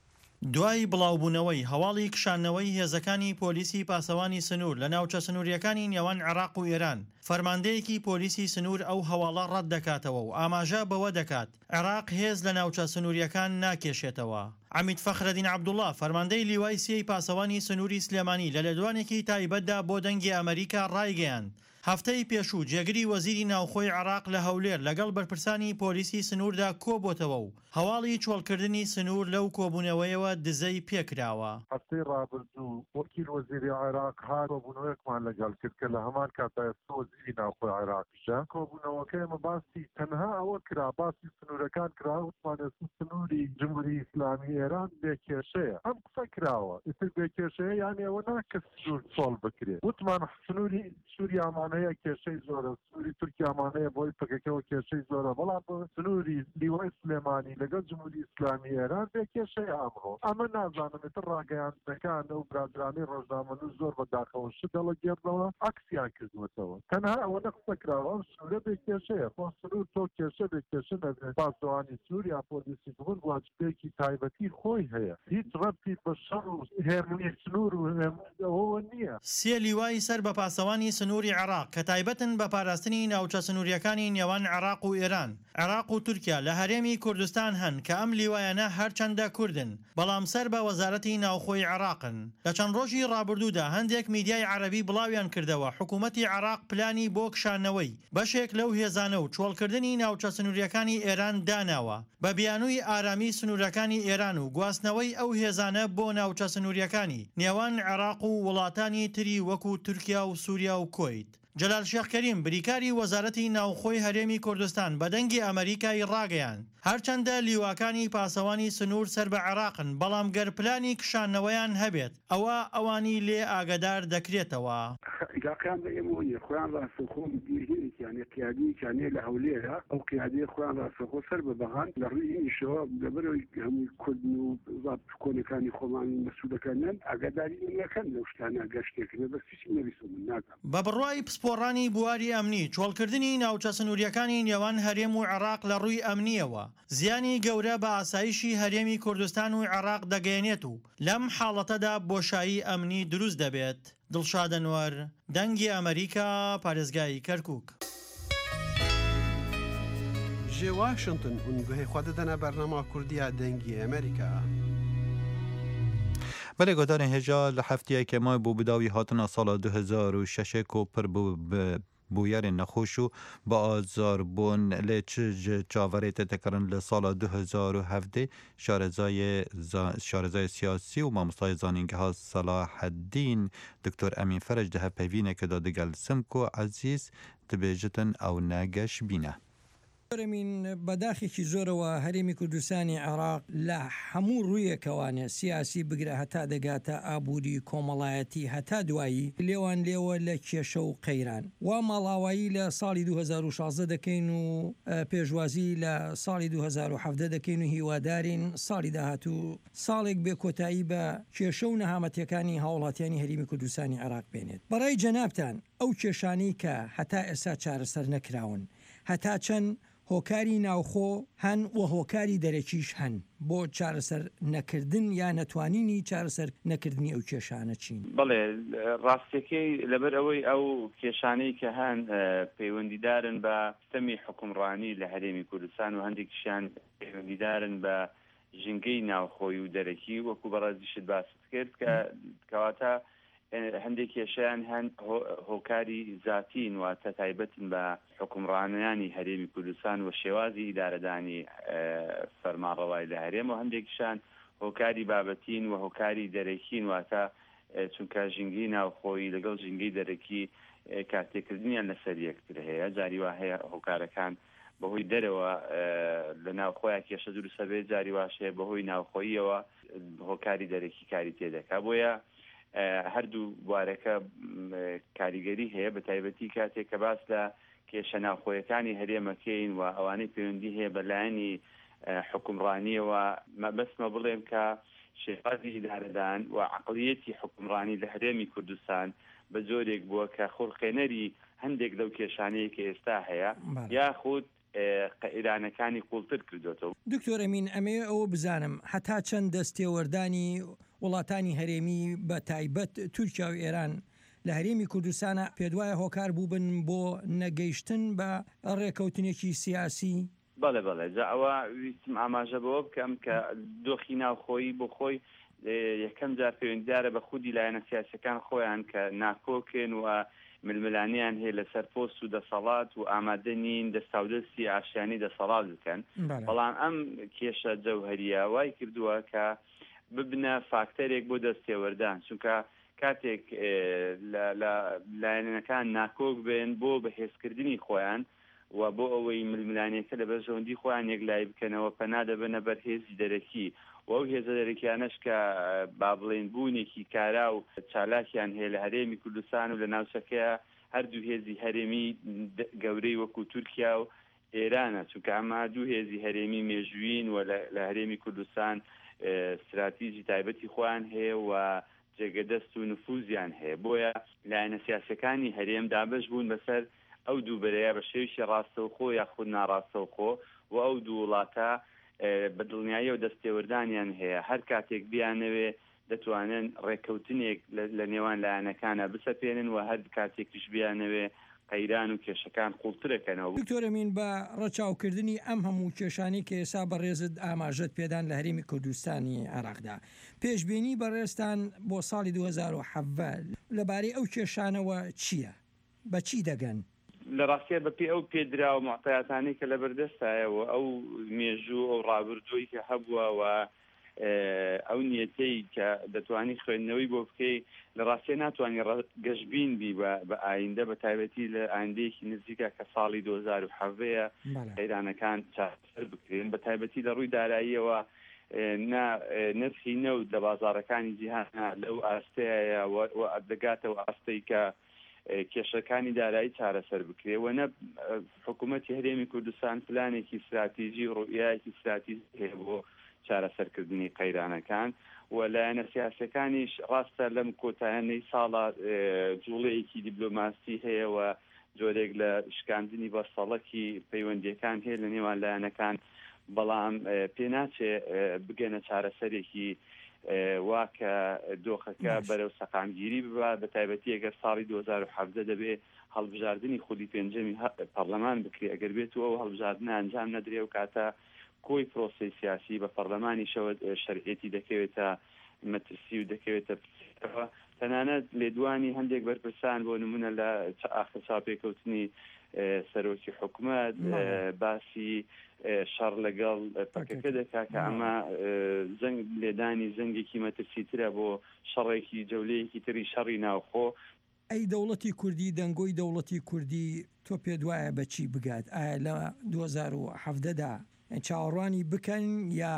دوای بڵاوبوونەوەی هەواڵی کشانەوەی هێزەکانی پۆلیسی پاسەوانی سنوور لە ناوچە سنووریەکانی نێوان عێراق و ئێران فەرماندەیەکی پۆلیسی سنوور ئەو هەواڵە ڕەت دەکاتەوە و ئاماژە بەوە دەکات عێراق هێز لە ناوچە سنووریەکان ناکێشێتەوە. عەمید فەخرەدین عەبدوڵڵا فەرماندەی لیوای سیەی پاسەوانی سنووری سلێمانی لە لێدوانێکی تایبەتدا بۆ دەنگی ئەمریکا ڕایگەیاند هەفتەی پێشوو جێگری وەزیری ناوخۆی عێراق لە هەولێر لەگەڵ بەرپرسانی پۆلیسی سنووردا کۆبۆتەوە و هەواڵی چۆڵکردنی سنوور لەو کۆبوونەوەیەوە دزەی پێکراوە. هەفتەی ڕابردوو وەکیل وەزیری عێراق هات کۆبوونەوەیەکمان لەگەڵ کرد کە لە هەمان کاتە وەزیری ناوخۆی عێراقیشە کۆبوونەوەکە ئێمە باسی تەنها ئەوە کرا باسی سنوورەکان کرا وتمان سنووری جمهوری ئیسلامی ئێران بێکێشەیە ئەم قسە کراوە ئیتر بێکێشەیە یانی ئەوە ناکە سنوور چۆڵ بکرێت وتمان سنووری سووریامانەیە کێشەی زۆرە سنووری تورکیامانەیە بۆی پکەکەەوە کێشەی زۆرە بەڵام سنووری لیوای سلێمانی لەگەڵ جمهوری ئیسلامی ئێران بێ کێشەی ئامڕۆ ئەمە نازانمتر ڕاگەیاندەکان و برادرانی ڕۆژنامە و زۆر بەداخەوە شدەڵە گێڕنەوە عکسیان کردوەتەوە تەنها ئەوە قسە کراوە سنوورە بێ کێشەیە خۆ سنوور تۆ کێشە بێ کێشە نەبێت پاسەوانی سووریا پۆلیسی گوڵ واجبێکی تایبەتی خۆی هەیە هیچ ڕەتی بە شەڕ و هێرمی سنوور و ئەوە نییە. سێ لیوای سەر بە پاسەوانی سنووری عێراق کە تایبەتن بە پاراستنی ناوچە سنووریەکانی نێوان عێراق و ئێران عێراق و تورکیا لە هەرێمی کوردستان هەن کە ئەم لیوایانە هەرچەندە کوردن بەڵام سەر بە وەزارەتی ناوخۆی عێراقن. لە چەند ڕۆژی ڕابردوودا هەندێک میدیای عەرەبی بڵاویان کردەوە حکوومەتی عێراق پلانی بۆ کشانەوەی بەشێک لەو هێزانە و چۆڵکردنی ناوچە سنووریەکانی ئێران داناوە بە بیانووی ئارامی سنوورەکانی ئێران و گواستنەوەی ئەو هێزانە بۆ ناوچە سنووریەکانی نێوان عێراق و وڵاتانی تری وەکو تورکیا و سووریا و کۆیت. جەلال شێخ کەریم بریکاری وەزارەتی ناوخۆی هەرێمی کوردستان بە دەنگی ئەمریکای ڕاگەیان هەرچەندە لیواکانی پاسەوانی سنوور سەر بە عێراقن بەڵام گەر پلانی کشانەوەیان هەبێت ئەوە ئەوانی لێ ئاگادار دەکرێتەوە. عراقیان بە ئێمەوە خۆیان ڕاستەوخۆ دیرهێنێکیانێ قیادییانێ لە هەولێرە ئەو قیادی خۆیان ڕاستەخۆ سەر بەبەغان لە ڕووی ئینیشەوە لەبەرەوەی هەمووی کورد و کۆنەکانی خۆمان مەسوولەکانیان ئاگاداری نەکەن لەو شتانە گەشتێکن بەس هیچ نەویستم ناکەم. بە بڕوای پسپۆڕانی بواری ئەمنی چۆڵکردنی ناوچە سنووریەکانی نێوان هەرێم و عێراق لە ڕووی ئەمنیەوە زیانی گەورە بە ئاسایشی هەرێمی کوردستان و عێراق دەگەیەنێت و لەم حاڵەتەدا بۆشایی ئەمنی دروست دەبێت. دڵشاد ئەنوەر دەنگی ئەمریکا پارێزگای کەرکووک. ji Washington hûn guhê xwe didine bernama Kurdiya dengî Amerîka. بەلێگۆدارên هێژا لە هەفتەیەکە مای بۆ بداوی هاتنە ساڵا 2006 کۆپر بویارên nexweş û bi azarbûn lê çi ji çaverê tê tekirin li sala 2017 şarezayê siyasî û mamostayê zanîngeha Salaheddîn Dr. Emîn Ferej di hevpevînekê de digel Simko Ezîz dibêjitin ew negeş bîne. من بەداخێکی زۆرەوە هەرێمی کوردستانی عێراق لە هەموو ڕوویەکەوانە سیاسی بگرە هەتا دەگاتە ئابووری کۆمەڵایەتی هەتا دوایی لێوان لێوە لە کێشە و قەیران وا ماڵاوایی لە ساڵی 2016 دەکەین و پێشوازی لە ساڵی 2017 دەکەین و هیوادارین ساڵی داهاتوو ساڵێک بێ کۆتایی بە کێشە و نەهامەتیەکانی هاوڵاتیانی هەرێمی کوردستانی عێراق بێنێت. بەڕای جەنابتان ئەو کێشانی کە هەتا ئێستا چارەسەر نەکراون هەتا چەند هۆکاری ناوخۆ هەن و هۆکاری دەرەکیش هەن بۆ چارەسەر نەکردن یا نەتوانینی چارەسەر نەکردنی ئەو کێشانە چین. بەڵێ ڕاستیەکەی لەبەر ئەوەی ئەو کێشانەی کە هەن پەیوەندیدارن بە سیستەمی حکومڕانی لە هەرێمی کوردستان و هەندێکیشیان پەیوەندیدارن بە ژنگەی ناوخۆی و دەرەکی وەکو بەڕازیشت باست کرد کە کەواتە هەندێک کێشیان هەن هۆکاری زیاتین واتە تایبەتن بە حکومڕانیانی هەرێمی کوردستان و شێوازی ئیدارەدانی فەرمانڕەوایی لە هەرێم و هەندێکیشان هۆکاری بابەتین و هۆکاری دەرەکین واتە چونکە ژینگەی ناوخۆی لەگەڵ ژینگەی دەرەکی کارتێکردنیان لەسەر یەکتر هەیە جاری وا هەیە هۆکارەکان بەهۆی دەرەوە لە ناوخۆیان کێشە دروستە بێت جاری واشەیە بەهۆی ناوخۆیەوە هۆکاری دەرەکی کاری تێدەکا بۆیە هەردوو بوارەکە کاریگەری هەیە بە تایبەتی کاتێک کە باس لە کێشە ناوخۆیەکانی هەرێمەکەین و ئەوانەی پەیوەندی هەیە بەلایەنی حکومڕانیەوە بەسمە بڵێم کە شێوازی ئیدارەدان و عقلیەتی حکومڕانی لە هەرێمی کوردستان بە جۆرێک بووە کە خوڵقێنەری هەندێک لەو کێشانەیە کە ئێستا هەیە یاخود ئێرانەکانی قوڵتر کردوێتەوە. دکتۆر ئەمین ئەمێ ئەوە بزانم هەتا چەند دەستێوەردانی وڵاتانی هەرێمی بە تایبەت تورکیا و ئێران لە هەرێمی کوردستانە پێدوایە هۆکار بووبن بۆ نەگەیشتن بە ڕێکەوتنێکی سیاسی؟ بەڵێ ئەوە ویستم ئاماژە بەوە بکەم کە دۆخی ناوخۆیی بۆ خۆی یەکەم جار پەیوەندیدارە بە خودی لایەنە سیاسەکان خۆیان کە ناکۆکن و ململانیان هەیە لەسەر پۆست و دەسەڵات و ئامادە نین دەستاودەستی ئاشیانی دەسەڵات بکەن. بەڵام ئەم کێشە جەوهەریە وای کردووە کە ببنە فاکتەرێک بۆ دەستێوەردان چونکە کاتێک لە لایەنەکان ناکۆک بێن بۆ بەهێزکردنی خۆیان و بۆ ئەوەی ململانیەکە لە بەرژەوەندی خۆیان یەکلای بکەنەوە پەنا دەبنە بەر هێزی دەرەکی و ئەو هێزە دەرەکیانەش کە با بڵێن بوونێکی کارا و چالاکیان هەیە لە هەرێمی کوردستان و لە ناوچەکەیە هەردوو هێزی هەرێمی گەورەی وەکو تورکیا و ئێرانە چونکە ئەمە دوو هێزی هەرێمی مێژوین و لە هەرێمی کوردستان استراتیژی تایبەتی خۆیان هەیە و جێگەدەست و نفوزیان هەیە بۆیە لایەنە سیاسەکانی هەرێم دابش بوون بەسەر ئەو دووبەرەیە بە شێوشی ڕاستەوخۆ یاخود ناڕاستەوخۆ و ئەو دوو وڵاتە بە دڵنیایی و دەستێوەردانیان هەیە هەر کاتێک بیانەوێ دەتوانن ڕێکەوتنێک لە نێوان لایەنەکانە بسەپێنن و هەر کاتێکیش بیانەوێ قەیران و کێشەکان قوڵترەکەنەوە. دکتۆر ئەمین بە ڕەچاوکردنی ئەم هەموو کێشانی کە ئێستا بەڕێزت ئاماژەت پێدان لە هەرێمی کوردستانی عێراقدا پێشبینی بەڕێستان بۆ ساڵی 2017 لەبارەی ئەو کێشانەوە چییە؟ بە چی دەگەن؟ لە ڕاستیە بەپێ ئەو پێدرا و معتەیاتانی کە لە بەردەستایەوە ئەو مێژوو ئەو ڕابردووی کە هەبووە و ئەو نیەتەی کە دەتوانی خوێندنەوەی بۆ بکەی لە ڕاستیە ناتوانانی گەشتبین بی بە ئایندە بە تایبەتی لە ئایندەیەکی نزیکە کە ساڵی 2017 قەیرانەکان چارەسەر بکرێن بە تایبەتی لە ڕووی داراییەوە نرخی نەوت لە بازاڕەکانی جیهانە لەو ئاستەیە دەگاتەوە ئاستەی کە کێشەکانی دارایی چارەسەر بکرێ و نە حکوومەتی هەرێمی کوردستان پلانێکی استراتیژی و ڕوئیایەکی استراتیژی هەیە بۆ چارەسەرکردنی قەیرانەکان و لایەنە سیاسەکانیش ڕاستە لەم کۆتایانەی ساڵە جوڵەیەکی دیبلۆماسی هەیە و جۆرێک لە شکاندنی بەسەڵەکی پەیوەندیەکان هەیە لە نێوان لایەنەکان بەڵام پێناچێ بگەنە چارەسەرێکی واکە دۆخەکە بەرەو سەقامگیری ببە بە تایبەتی ئەگەر ساڵی 2017 دەبێ هەڵبژاردننی خودی پێنجەمی پەرلەمان بکرێ ئەگەر بێت و ئەو هەڵبژاردنە ئەنجام نەدرێ و کاتە کۆی پرۆسی سیاسی بە پەرلەمانی شەوە شەرعێتی دەکەوێتە مەترسی و دەکەوێتە تەنانەت لێدوانی هەندێک بەرپرسان بۆ نمونە لە ئاخر چاپێکەوتنی سەرۆکی حکوومەت باسی شەڕ لەگەڵ پەکەکە دەکا کە ئەمە زەنگ لێدانی زەنگێکی مەترسیترە بۆ شەڕێکی جەولەیەکی تری شەڕی ناوخۆ. ئەی دەوڵەتی کوردی دەنگۆی دەوڵەتی کوردی تۆ پێ دوایە بەچی بگات ئایا لە 2017دا چاوەڕوانی بکەن یا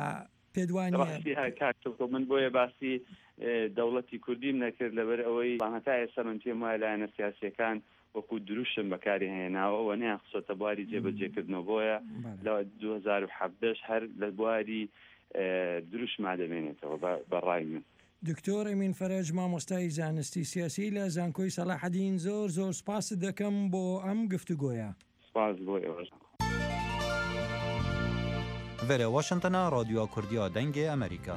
پێدوانی من بۆیە باسی دەوڵەتی کوردیم نەکرد لەبەر ئەوەی هەتا ئێستا من پێم وایە لایەنە سیاسیەکان وەکو دروشم بەکاری هێناوە و نیان خسۆتە بواری جێبەجێکردنەوە بۆیە لە 2017 هەر لە بواری دروشما دەمێنێتەوە بەڕای من. دکتۆر ئەمین فەرەج مامۆستای زانستی سیاسی لە زانکۆی سەلاحەدین زۆر سپاس دەکەم بۆ ئەم گفتوگۆیە. سپاس بۆ ئێوە. Vere Washingtona Radyoa Kurdiya Dengê Amerîka.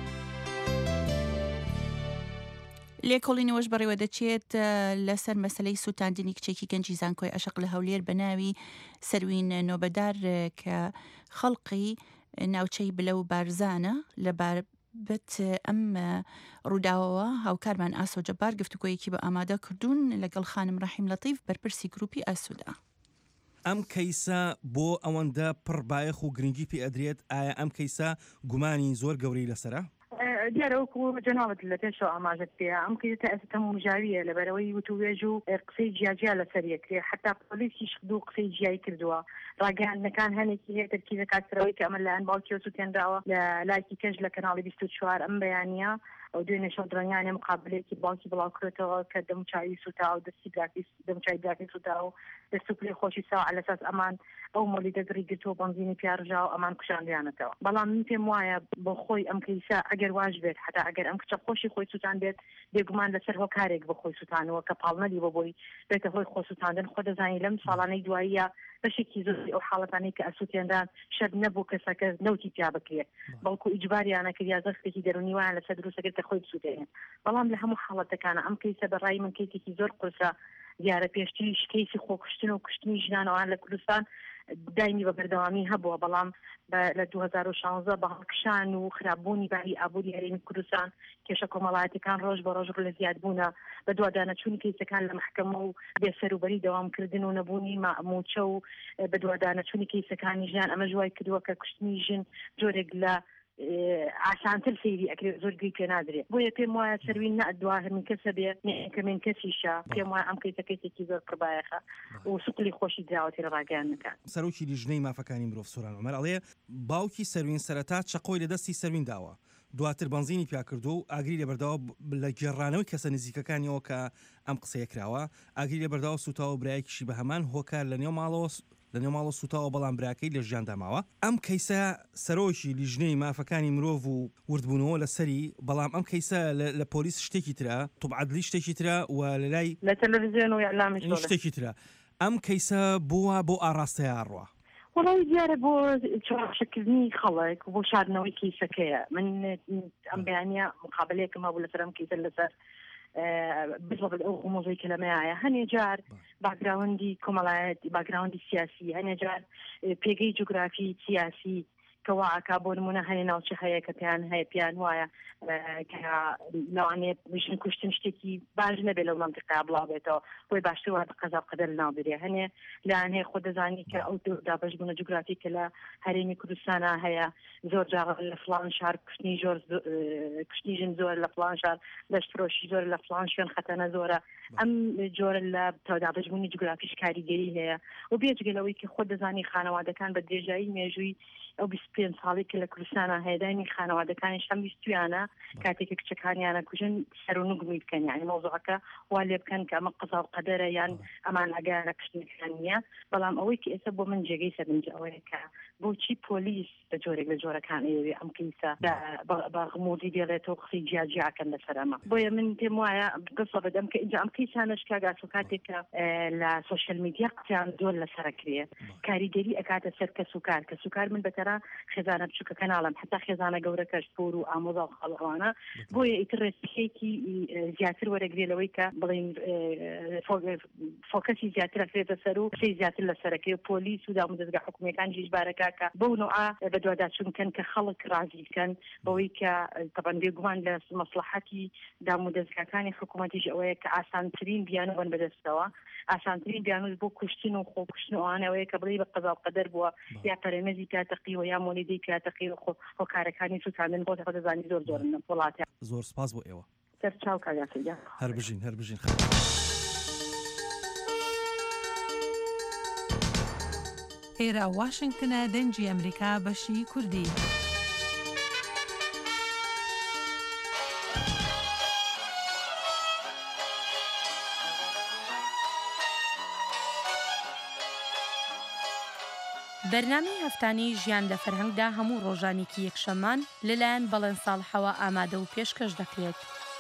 لێکۆڵینەوەش بەڕێوە دەچێت لەسەر مەسلەی سووتاندنی کچێکی گەنجی زانکۆی عەشق لە هەولێر بە ناوی سەروین نۆبەدار کە خەڵقی ناوچەی بلە و بارزانە لە بابەت ئەم ڕووداوەوە هاوکارمان ئاسۆ جەبار گفتوگۆیەکی بە ئامادە کردوون لەگەڵ خانم ڕەحیم لەتیف بەرپرسی گروپی ئاسوودا. ئەم کەیسە بۆ ئەوەندە پڕبایەخ و گرنگی پێ ئەدرێت ئایا ئەم کەیسە گومانی زۆر گەورەی لەسرە؟ دیارەوەکو جەناوت لە پێشەوە ئاماژت پێ ئەم کەیسە ئەستا مژاویە لەبەرەوەی وتوێژ و قسەی جیاجیا لەسەر یەکرێ حتا پۆلیسیش خدو قسەی جیایی کردووە ڕاگەاندنەکان هەنێکی هەیە تەرکیبە کاتەوەی کە ئەمە لایەن باوکی سووتێنراوە لە لایکی کەژ لە کەناڵی 24 ئەم بەیانیە ئەو دوێنێ شەو درەنگانێ مقابلەیەکی باوکی بڵاوکرێتەوە کە دەموچاوی سوتا و دەستی دەموچای براکی سوتا و دەست و پلەی خۆشی ساو على ئەساس ئەمان ئەو مۆلی دەگری گرتووە بەنزینی پیاڕژا و ئەمان کوشاندیانەتەوە بەڵام من پێم وایە بۆ خۆی ئەم کەیسا ئەگەر واژ بێت حتا ئەگەر ئەم کچە خۆشی خۆی سوتان بێت بێگومان لەسەر هۆکارێک بە خۆی سوتانەوە کە پاڵنەدی بۆ بۆی بێتە هۆی خۆ سوتاندن خۆ دەزانی لەم ساڵانەی دواییە بەشێکی زۆری ئەو حاڵەتانەی کە ئەسووتێندان شەر نەبوو کەسەکە نەوتی پیا بکرێت بەڵکو ئیجباریانە کرد یا زەختێکی دەرونی وایە لەسەر دروستەکرد کە خۆی بسووتێنێت بەڵام لە هەموو حاڵەتەکانە ئەم کەیسە بەڕای من کەیسێکی زۆر قورسە دیارە پێشتریش کەیسی خۆکوشتن و کوشتنی ژنانەوەیان لە کوردستان دایمی بە بەردەوامی هەبووە بەڵام لە 2016 بە هەڵکشان و خراپبوونی باری ئابووری هەرێمی کوردستان کێشە کۆمەڵایەتەکان ڕۆژ بە ڕۆژ لە زیادبوونە بە دووادانەچوونی کەیسەکان لە محکەمە و بێسەروبەری دەوامکردن و نەبوونی ماموچە و بە دووادانەچوونی کەیسەکانی ژیان ئەمە ژوای کردووە کە کوشتنی ژن جۆرێک لە ئاسانتر سەیری ئەکرێت زۆر گوێی پێ نادرێت بۆیە پێم وایە سەروین نەدوا هەرمین کەسە بێ کەمێن کەسیشە پێم وایە ئەم کەیسەکەیسێکی زۆر پڕبایەخە و سوقلی خۆشی دراوەتی لە ڕاگەیانەکان سەرۆکی لیژنەی مافەکانی مرۆڤ سۆران عومەر ئەڵێ باوکی سەروین سەرەتا چەقۆی لە دەستی سەروین داوە دواتر بەنزینی پیاکردو و ئاگری لێبەرداوە لە گێڕانەوەی کەسە نزیکەکانیەوە کە ئەم قسەیە کراوە ئاگری لێبەرداوە سوتاوە برایەکیشی بە هەمان هۆکار لە نێو ماڵەوە سوتاوە بەڵام براکەی لە ژیان داماوە ئەم کەیسە سەرۆکی لیژنەی مافەکانی مرۆڤ و وردبوونەوە لەسەری بەڵام ئەم کەیسە لە پۆلیس شتێکی ترە توبعادلی شتێکی ترە و لە لای لە تەلەڤیزیۆن و ئیعلامی شتێکی ترە ئەم کەیسە بووە بۆ ئاڕاستەیە ئاڕوە وڵی دیارە بۆ چاوەشەکردنی خەڵک بۆ شاردنەوەی کەیسەکەیە من ئەم بەیانە مقابلەیەکم هەبوو لەسەر ئەم کەیسە لەسەر بزڵ ئەو مۆزۆی کەلەمەیە هەنێ جار باگراوەندی کۆمەڵایەتی باگراوەندی سیاسی هەنێ جار پێگەی جوگرافی سیاسی کەواکە بۆ نمونە هەیە ناوچە هەیە کە پێیان هەیە پیان وایە کە لەوانێت بژن کوشتن شتێکی باش نەبێت لەو منطقەیە بڵاو بێتەوە بۆی باشتر وا قەزا قەدەر ناوبرێ هەنێ لایەن هەیە خۆ دەزانی کە ئەو دابەش بوونە جوگرافی کە لە هەرێمی کوردستانە هەیە زۆر جار لە فڵان شار کوشتنی ژن زۆر لە فڵان شار لەشت فرۆشی زۆر لە فڵان شوێن خەتەنە زۆرە ئەم جۆرە لە دابەش بوونی جوگرافیش کاریگەری هەیە و بێجگەلەوەی کە خۆ دەزانی خانەوادەکان بە درێژایی مێژووی ئەو 25 ساڵی کە لە کوردستانە هەیەدانی خانەوادەکانیش هەم ویستویانە کاتێکە کچەکانیانە کوژن سەر و نوگمی بکەن یعنی مۆزوعەکە وا لێ بکەن کە ئەمە قەزا و قەدەرە یان ئەمان ئەگەیانە کشتنەکان نییە بەڵام ئەوەی کە ئێستا بۆ من جێگەی سەرنج ئەوەیە کە بۆچی پۆلیس بە جۆرێک لە جۆرەکان ئێوێ ئەم کەیسە بە غموردی دێڵێتەوە قسەی جیاجیاکەن لەسەر ئەمە بۆیە من پێم وایە قسە بدەم کە ئینجا ئەم کەیسانەش کاگاسۆ کاتێکە لە سۆشیال میدیا قسەیان زۆر لەسەرەکرێ کاریگەری ئەکاتە سەر کە سوکار من بەتەرە خێزانە بچووکە کەناڵم حتا خێزانە گەورەکەش پۆر و ئامۆزا و خەڵەوانە بۆیە ئیتر ڕێسپێکی زیاتر وەرەگرێلەوەی کە بڵین فۆکەسی زیاتر ئەکرێتە سەر و قسەی زیاتر لەسەرەکرێ پۆلیس و دام و دەستگا حکوومیەکان جیژبارەکە کە بەو نوعا بە دوواداچوونکەن کە خەڵک ڕازی بکەن بەوەی کە تەبەن بێگومان لە مەسلحەتی دام و دەستگاکانی حکوومەتیش ئەوەیە کە ئاسانترین بیانە بن بەدەستەوە ئاسانترین بیانوز بۆ کوشتن و خۆکوشتن ئەوانەوەیە کە بڵێ بە قەزا و قەدەر بووە یا پەرێمەزی کاتەقی و یا مۆلیدەی کاتەقی و هۆکارەکانی سوتاندن بۆ دەزانی زۆر زۆرن وڵاتی زۆر سپاس بۆ ئێوە سەرچاو کاگاسەجا هەر بژین ئێرە واشنگتنە دەنجی ئەمریکا بەشی کوردی بەرنامەی هەفتانەی ژیان لە فەرهەنگدا هەموو ڕۆژانێکی یەکشەمان لەلایەن بەڵێن ساڵحەوە ئامادە و پێشکەش دەکرێت.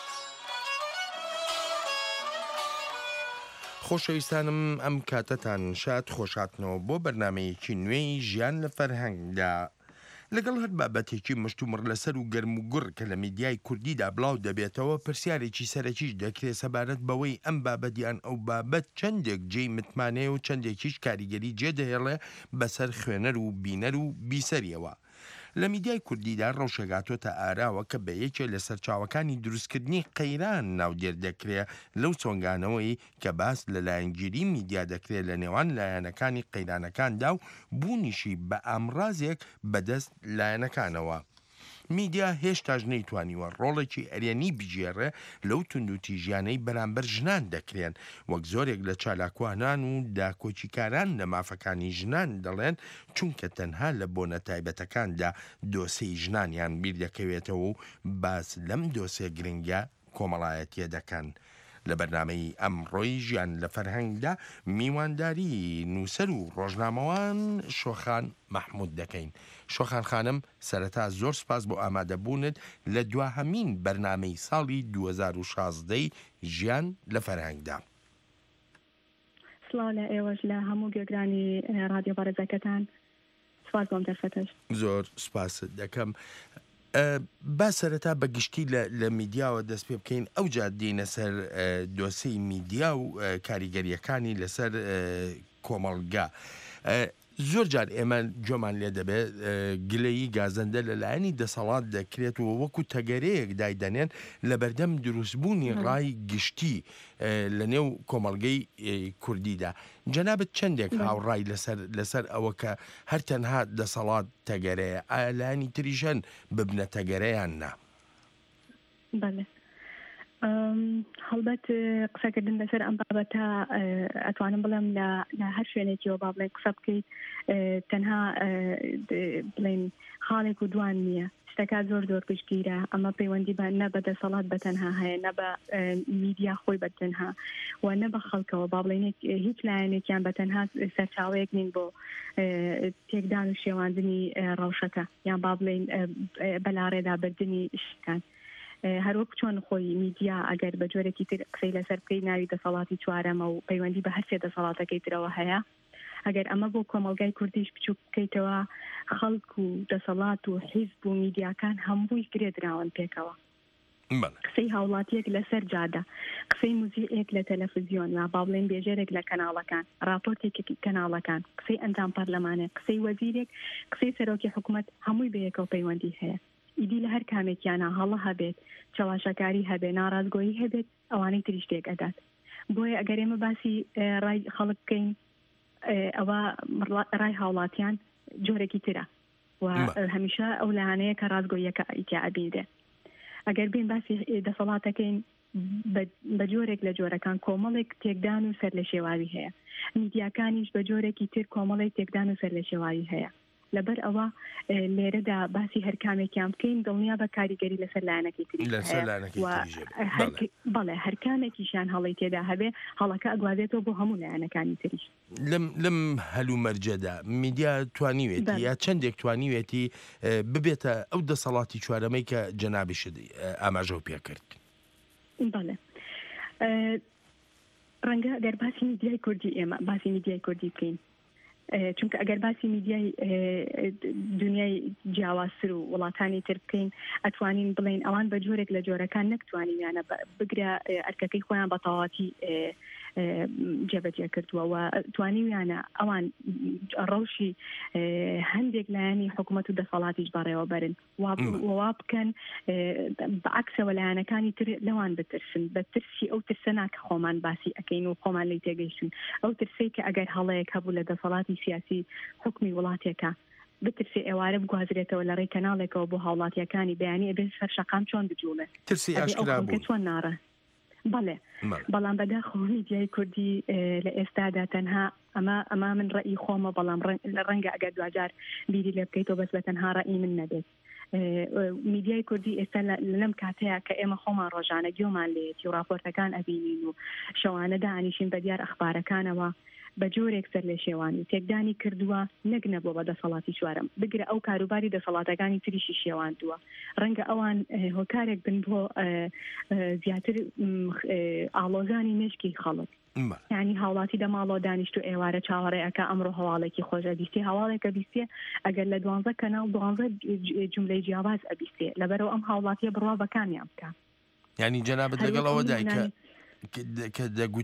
خۆشەویستانم ئەم کاتەتان شاد خۆشاتنەوە بۆ بەرنمەیەکی نوێی ژیان لە فەرهەنگدا لەگەڵ هەر بابەتێکی مشتومڕ لەسەر و گەرم و گوڕ کە لە میدیای کوردیدا بڵاو دەبێتەوە پرسیارێکی سەرەکیش دەکرێت سەبارەت بەوەی ئەم بابەتیان ئەو بابەت چەندێک جێی متمانەیە و چەندێکیش کاریگەری جێدەهێڵێ بەسەر خوێنەر و بینەر و بیسەریەوە. لە میدیای کوردیدا ڕەوشەگاتۆتە ئاراوە کە بە یەکێ لە سەرچاوەکانی دروستکردنی قەیران ناودێر دەکرێت لەو چۆنگانەوەی کە باس لە لایەنگیری میدیا دەکرێت لە نێوان لایەنەکانی قەیرانەکاندا و بوونیشی بە ئامڕازێک بەدەست لایەنەکانەوە. میدیا هێشتاش نەیتوانیوە ڕۆڵێکی ئەرێنی بگێڕێ لەو توندوتی ژیانەی بەرامبەر ژنان دەکرێن وەک زۆرێک لە چالاکوانان و داکۆچیکاران لە مافەکانی ژنان دەڵێن چونکە تەنها لە بۆنە تایبەتەکاندا دۆسەی ژنانیان بیر دەکەوێتەوە و باس لەم دۆسێ گرنگە کۆمەڵایەتیە دەکەن. لە بەرنامەی ئەمڕۆی ژیان لە فەرهەنگدا میوانداری نووسەر و ڕۆژنامەوان شۆخان مەحموود دەکەین. شۆخان خانم سەرەتا زۆر سپاس بۆ ئامادەبوونت لە دواهەمین بەرنامەی ساڵی 2016 ژیان لە فەرهەنگدا. سڵاو لە ئێوەش لە هەموو گوێگرانی رادیۆ بەڕێزەکەتان سپاس بۆم دەرفەتەش. زۆر سپاست دەکەم. با سەرەتا بەگشتی لە میدیاوە دەست پێ بکەین ئەو جادینە سەر دۆسەی میدیا و کاریگەریەکانی لەسەر کۆمەڵگا. زۆر جار ئێمە جۆمان لێ دەبێت گلەیی گازەندە لەلایەنی دەسەڵات دەکرێت و وەکو تەگەرەیەک دایدەنێن لە بەردەم دروستبوونی ڕای گشتی لە نێو کۆمەڵگەی کوردیدا. جەنابەت چەندێک هاوڕای لەسەر ئەوە کە هەر تەنها دەسەڵات تەگەرەیە ئالانی تریژەن ببنە تەگەرەیان نا؟ بەڵێ هەڵبەت قسەکردن لەسەر ئەم بابەتە ئەتوانم بڵێم لە هەر شوێنێکیەوە با بڵێن قسە بکەیت تەنها بڵێن خاڵێک و دوان نییە. شتەکە زۆر پشتگیرە. ئەمە پەیوەندی بە نە بە دەسەڵات بەتەنها هەیە، نە بە میدیا خۆی بەتەنها و نە بە خەڵکەوە با بڵێنێک هیچ لایەنێکیان بەتەنها سەرچاوەیەک نین بۆ تێکدان و شێواندنی ڕەوشەکە یان با بڵێن بەلاڕێدا بردننی شتەکان. هەروەک چۆن خۆی میدیا ئەگەر بە جۆرەی تر قسەی لەسەر بکەی ناوی دەسەڵاتی چوارەمە و پەیوەندی بە هەرسێ دەسەڵاتەکەی ترەوە هەیە، ئەگەر ئەمە بۆ کۆمەلگای کوردیش بچوو بکەیتەوە خەڵک و دەسەڵات و حیزب و میدیاکان هەمووی گرێدراون پێکەوە. قسەی هاوڵاتیەک لەسەر جادە، قسەی موزیک لە تەلەڤیزیۆن یا با بڵێن بێژێرێک لە کەناڵەکان، راپۆرتێکی کەناڵەکان، قسەی ئەنجام پەرلەمانێک، قسەی وەزیرێک، قسەی سەرۆکی حکوومەت هەمووی بەیەکەوە پەیوەندی هەیە. ئیدی لە هەر کامێکیانە هەڵە هەبێت، چاواشەکاری هەبێت، ناڕازگۆیی هەبێت، ئەوانەی تریش تێک ئەدات. بۆیە ئەگەر ئێمە باسی ڕای خەڵک بکەین ئەوە ڕای هاوڵاتیان جۆرێکی ترە و هەمیشە ئەو لایەنەیە کە ڕازگۆیەکە ئیتیا ئەبینێ. ئەگەر بین باسی دەسەڵاتەکەین بە جۆرێک لە جۆرەکان کۆمەڵێک تێکدان و سەر لە شێواوی هەیە، میدیاکانیش بە جۆرێکی تر کۆمەڵێک تێکدان و سەر لە شێواوی هەیە. لەبەر ئەوە لێرەدا باسی هەر کامێکیان بکەین دڵنیا بە کاریگەری لەسەر لایەنەکەی تری بەڵێ هەر کامێکیشیان هەڵی تێدا هەبێ هەڵەکە ئەگوازێتەوە بۆ هەموو لایەنەکانی تریش. لەم هەلوو مەرجەدا میدیا توانیوێتی یا چەندێک توانیوێتی ببێتە ئەو دەسەڵاتی چوارەمەی کە جەنابیشت ئاماژە و پێکرد؟ بەڵێ ڕەنگە ئەگەر باسی میدیای کوردی ئێمە باسی میدیای کوردی بکەین، چونکە ئەگەر باسی میدیای دنیای جیاوازتر و وڵاتانی تر بکەین ئەتوانین بڵێن ئەوان بە جۆرێک لە جۆرەکان نەکتوانین یانە بگرە ئەرکەکەی خۆیان بە تەواوەتی جێبەجێ کردووە و توانیویانە ئەوان ڕەوشی هەندێک لایەنی حکوومەت و دەسەڵاتیش بەڕێوە بەرن وا بکەن بەعکسەوە لایەنەکانی تر لەوان بترسن بە ترسی ئەو ترسە ناکە خۆمان باسی ئەەکەین و خۆمان لی تێگەیشتن ئەو ترسەی کە ئەگەر هەڵەیەک هەبوو لە دەسەڵاتی سیاسی حکمی وڵاتێکە بترسی ئێوارە بگوازرێتەوە لە ڕێی کەناڵێکەوە بۆ هاوڵاتیەکانی بەیانی ئەبێ سەر شەقام چۆن بجوڵێ ترسی ئاشکرا بوو چۆن ناڕە. بەڵێ بەڵام بەداخۆ میدیای کوردی لە ئێستادا تەنها ئەمە من ڕێی خۆمە بەڵام ڕەنگە ئەگەر دوجار بیری لێ بکەیتەوە بەس بە تەنها ڕێی من نەبێت. میدیای کوردی ئێستا لەم کاتەیە کە ئێمە خۆمان ڕۆژانە گوێمان لێتی و راپۆرتەکان ئەبینین و شەوانە دانیشین بە دیار ئەخبارەکانەوە بە جۆرێک سەر لە شێوانی تێکدانی کردووە نەک نەبووە بە دەسەڵاتی چوارەم بگرە ئەو کاروباری دەسەڵاتەکانی تریشی شێواندووە ڕەنگە ئەوان هۆکارێک بن بۆ زیاتر ئاڵۆزانی مێشکی خەڵک یعنی هاوڵاتی دەماڵەوە دانیشت و ئێوارە چاوەڕێەکە ئەمڕۆ هەواڵێکی خۆشە بیستێ هەواڵێکە بیستێ ئەگەر لە 12 کەناڵ 12 جملەی جیاواز ئەبیستێ لەبەرەوە ئەم هاوڵاتیە بڕوا بەکامیان بکە ینی جەنابەت لەگەڵەوە دایکە کە دەگوترێ پەرشوبڵاویەکی زۆر یا پەرتەوازەیەک لە میدیای کوردیدا هەیە.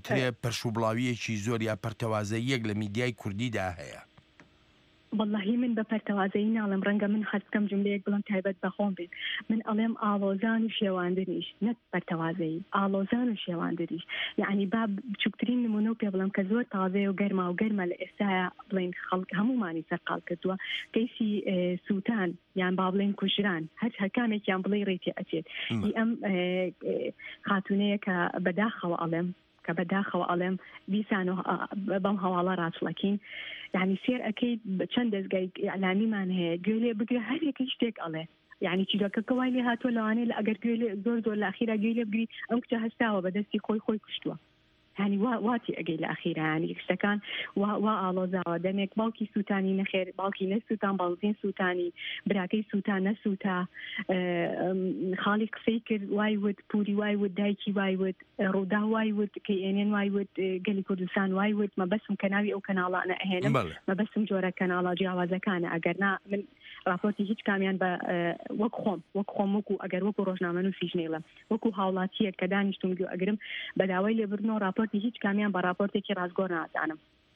والله من بەپەرتەوازەیی ناڵم ڕەنگە من حەزکەم جملەیەک بڵم تایبەت بەخۆم بێت من ئەڵێم ئاڵۆزان و شێواندنیش نەک پەرتەوازەیی ئاڵۆزان و شێواندنیش یعنی با بچووکترین نمونە و پێ بڵم کە زۆر تازەیە و گەرما و گەرمە لە ئێستاە بڵین خەڵک هەمومانی سەرقاڵ کردووە کەیسی سووتان یان با بڵێن کوژران هەر کامێکیان بڵێ ڕێتی ئەچێت ئەم خاتونەیە کە بەداخەوە ئەڵێم کە بەداخەوە ئەڵێم دیسان و بەم هەواڵە ڕاچڵەکین یعنی سێر ئەەکەی چەند دەستگای ئەعلامیمان هەیە گوێ لێ بگرە هەر یەکەی شتێک ئەڵێ یعنی چیرۆکەکە وای لێ هاتووە لەوانەیە لە ئەگەر گوێ زۆر لە ئەخیرا گوێ لێ بگری ئەم کچە هەستاوە بەدەستی خۆی کوشتووە يعني واتی ئەگەی لە ئەخیرانی شتەکان وا ئاڵۆزاوە دەمێک باوکی سووتانی نەخێر باوکی نەسووتان باوزین سووتانی براکەی سووتان نەسووتا خاڵی قسەی کرد وای ود پوری وای ود دایکی وای ود ڕوودا وای ود KNN وای ود گەلی کوردستان وای ود مەبەسم کە ناوی ئەو کەناڵانە ئەهێنم مەبەسم جۆرە کەناڵە جیاوازەکانە ئەگەر نا من راپۆرتی هیچ کامیان بە وەک خۆم وەکو ئەگەر وەکو ڕۆژنامەنووسیش نێڵم وەکو هاوڵاتیەک کە دانیشتم گوێ ئەگرم بە داوای لێبردنەوە راپۆرتی هیچ کامیان بە راپۆرتێکی ڕازگۆڕ نازانم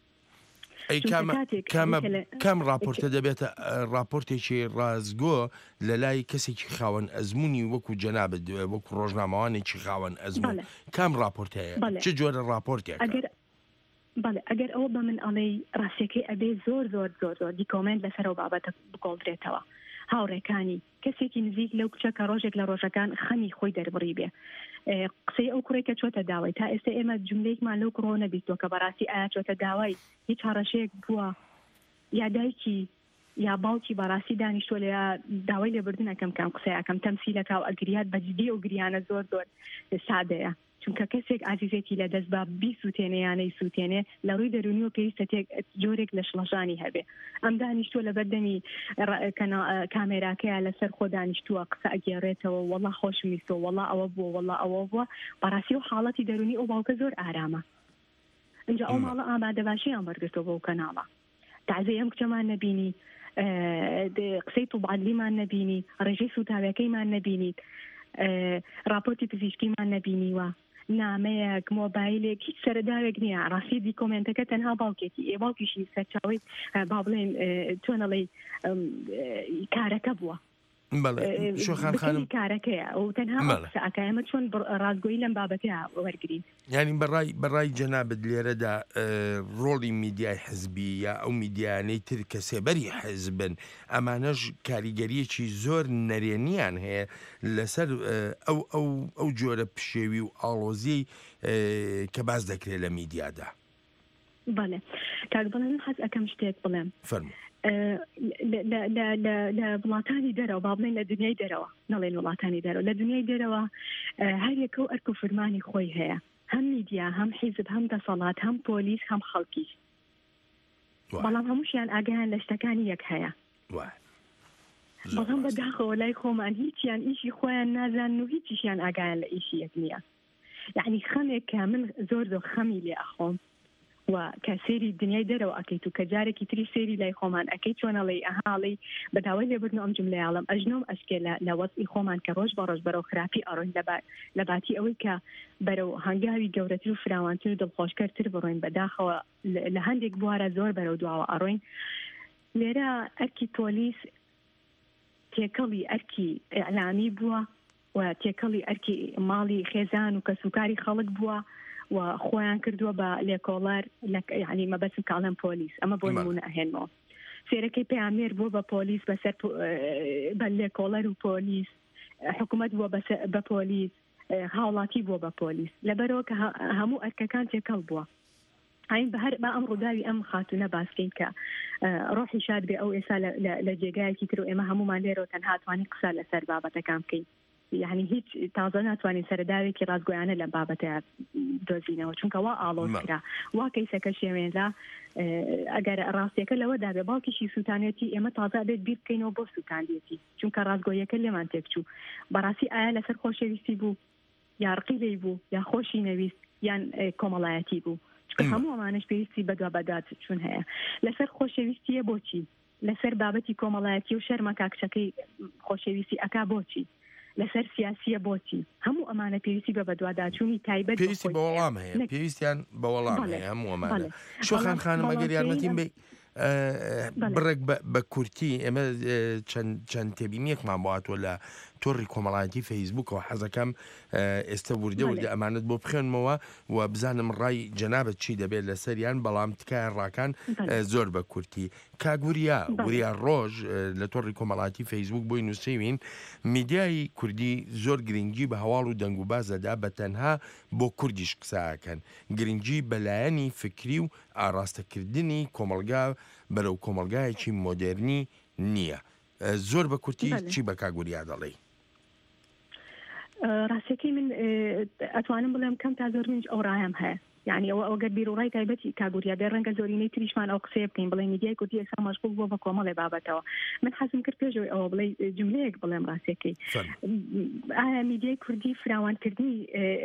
کام راپۆرتە دەبێتە راپۆرتێکی ڕازگۆ لە لای کەسێکی خاوەن ئەزمموی وەکو جەنابەت وەکو ڕۆژنامەوانێکی خاوەن ئەزمون کام راپۆرتەیە چ جۆرە راپۆرتێک بەڵێ ئەگەر ئەوە بە من ئەڵێ ڕاستیەکەی ئەبێ زۆر دیکۆمنت لەسەرەوە بابەتە بگۆڵدرێتەوە هاوڕێکانی کەسێکی نزیک لەو کچە کە ڕۆژێک لە ڕۆژەکان خەمی خۆی دەربڕی بێ قسەی ئەو کوڕێکە چۆتە داوای تا ئێستا ئێمە جملەیەکمان لەو کڕۆ نەبیستەوە کە بەڕاستی ئایا چۆتە داوای هیچ هەڕەشەیەک بووە یا دایکی یا باوکی بەڕاستی دانیشتۆ لە داوای لێبردنەکەم کام قسەیەکەم تەمسیلەکە و ئەگریات بەجددی ئەو گریانە زۆر سادەیە چونکە کەسێک ئازیزێکی لە دەست بە بیسووتێنەیانەی سووتێنێ لە ڕووی دەرونی و پێویستە جۆرێک لە شڵەژانی هەبێ ئەم دانیشتووە لە بەردەمی کامێراکەیە لەسەر خۆ دانیشتووە قسە ئەگێڕێتەوە وەڵا خۆشم ویستەوە وەڵا ئەوە بووە وەڵا ئەوە بووە بەڕاستی و حاڵەتی دەرونی ئەو باوکە زۆر ئارامە اینجا ئەو ماڵە ئامادەباشییان وەرگرتەوە بەو کەناڵە تعزیە ئەم کچەمان نەبینی قسەی توبعادلیمان نەبینی ڕێژەی سوتاوەکەیمان نەبینیت راپۆرتی پزیشکیمان نەبینیوە نامەیەک مۆبایلێک هیچ سەرداوێک نییە ڕاستی دیکۆمنتەکە تەنها باوکێتی باوکیشی سەرچاوی با بڵێن تۆنەڵی کارەکە بووە شۆخان خانم کارەکەیە ئەو تەنها ئەمە چۆن ڕازگۆیی لەم بابەتە وەرگین یعنی بەڕای جەنابەت لێرەدا ڕۆڵی میدیای حزبی یا ئەو میدیانەی تر کە سێبەری حزبن ئەمانەش کاریگەریەکی زۆر نەرێنیان هەیە لەسەر ئەو جۆرە پشێوی و ئاڵۆزی کە باز دەکرێت لە میدیادا بەڵێ کاک بڵێن حەز ئەەکەم شتێک بڵێم فەرموو لە وڵاتانی دەرەوە با بڵێن لە دنیای دەرەوە نەڵێن وڵاتانی دەرەوە لە دنیای دەرەوە هەر یەکە و ئەرک و فرمانی خۆی هەیە هەم میدیا هەم حیزب هەم دەسەڵات هەم پۆلیس هەم خەڵکی بەڵام هەمووشیان ئاگایان لە شتەکانی یەک هەیە بەڵام بەداخەوە لای خۆمان هیچیان ئیشی خۆیان نازان و هیچیشیان ئاگایان لە ئیشی یەک نییە یعنی خەمێک کە من زۆر خەمی لێ ئەخۆم و کە سێری دنیای دەرەوە ئەکەیت و کە جارێکی تری سێری لای خۆمان ئەەکەی چۆنەڵی ئەهاڵی بەداوای لێبردن ئەم جملەیاڵم ئەژنۆم ئەشکێ لە وەزئی خۆمان کە ڕۆژ بە ڕۆژ بەرەو خراپی ئەڕۆین لە باتی ئەوەی کە بەرەو هەنگاوی گەورەتر و فراوانتر و دڵخۆشکەرتر بڕۆین بەداخەوە لە هەندێک بوارە زۆر بەرەو دواوە ئەڕۆین لێرە ئەرکی پۆلیس تێکەڵی ئەرکی ئەعلامی بووە و تێکەڵی ئەرکی ماڵی خێزان و کەسوکاری خەڵک بووە و خۆیان کردووە بە لێکۆڵەر یعنی مەبەسم کاڵم پۆلیس ئەمە بۆ نمونە ئەهێنەوە سێرەکەی پێیامێر بووە بە پۆلیس بەسەر بە لێکۆڵەر و پۆلیس حکوومەت بووە بە پۆلیس هاوڵاتی بووە بە پۆلیس لەبەرەوە کە هەموو ئەرکەکان تێکەڵ بووە ئاین بەهر با ئەم ڕووداوی ئەم خاتونە باسکەین کە ڕۆحی شاد بێ ئەو ئێستا لە جێگایەکی تر و ئێمە هەمومان لێرەوە تەنها توانین قسە لەسەر بابەتەکان بکەین یعنی هیچ تازە ناتوانین سەرداوێکی ڕازگۆیانە لە بابەتە دۆزینەوە چونکە وا ئاڵۆزکرا وا کەیسەکە شێوێندا ئەگەر ڕاستیەکە لەوەدا بێ باوکیشی سووتانێتی ئێمە تازە بێت بیر بکەینەوە بۆ سووتاندێتی چونکە ڕازگۆیەکە لێمان تێکچوو بەڕاستی ئایا لەسەر خۆشەویستی بوو یا ڕقی لێی بوو یا خۆشی نەویست یان کۆمەڵایەتی بوو هەموو ئەمانش پێویستی بەدوا بەدات چون هەیە لەسەر خۆشەویستیە بۆچی لەسەر بابەتی کۆمەڵایەتی و شەرمە کاکچەکەی خۆشەویستی ئەکا بۆچی لەسەر سیاسیە بۆچی هەموو ئەمانە پێویستی بە بەدواداچوونی تایبەت پێویستی بە وەڵام هەیە پێویستیان بە وەڵام هەیە هەموو ئەمانە شۆخان خانم ئەگەر یارمەتیم بێ بڕێک بە کورتی ئێمە چەند تێبینیەکمان بواتۆ لە تۆڕی کۆمەڵایەتی فەیسبوکەوە حەزەکەم ئێستا وردە و ئەمانت بۆ بخێنمەوە و بزانم ڕای جەنابەت چی دەبێت لەسەریان بەڵام تکایە ڕاکان زۆر بە کورتی کاگوریا ڕۆژ لە تۆڕی کۆمەڵاتی فەیسبوک بۆی نووسیوین میدیای کوردی زۆر گرنگی بە هەواڵ و دەنگ و بازەدا بە تەنها بۆ کوردیش قساکەن گرنگی بەلایەنی فکری و ئاراستەکردنی کۆمەلگا بەرەو کۆمەلگایەکی مۆدرنی نییە زۆر بە کورتی چی بە کاگوریا دەڵێ ڕاستەکەی من ئەتوانم بڵێم کەم تا زۆر منج ئەو ڕایم هەیە یعنی ئەوە گەر بیرڕای تایبەتی کاگوریا بێ ڕەنگە زۆرینەی تریشمان ئەو قسێ بکەین بڵێ میدیای کوردی ئێستا مەشغوڵ بووە بە کۆمەڵێ بابەتەوە من حەزم کرد پێشەوەی ئەوە بڵێ جملەیەک بڵێم ڕاستەکەی ئایا میدیای کوردی فراوانکردنی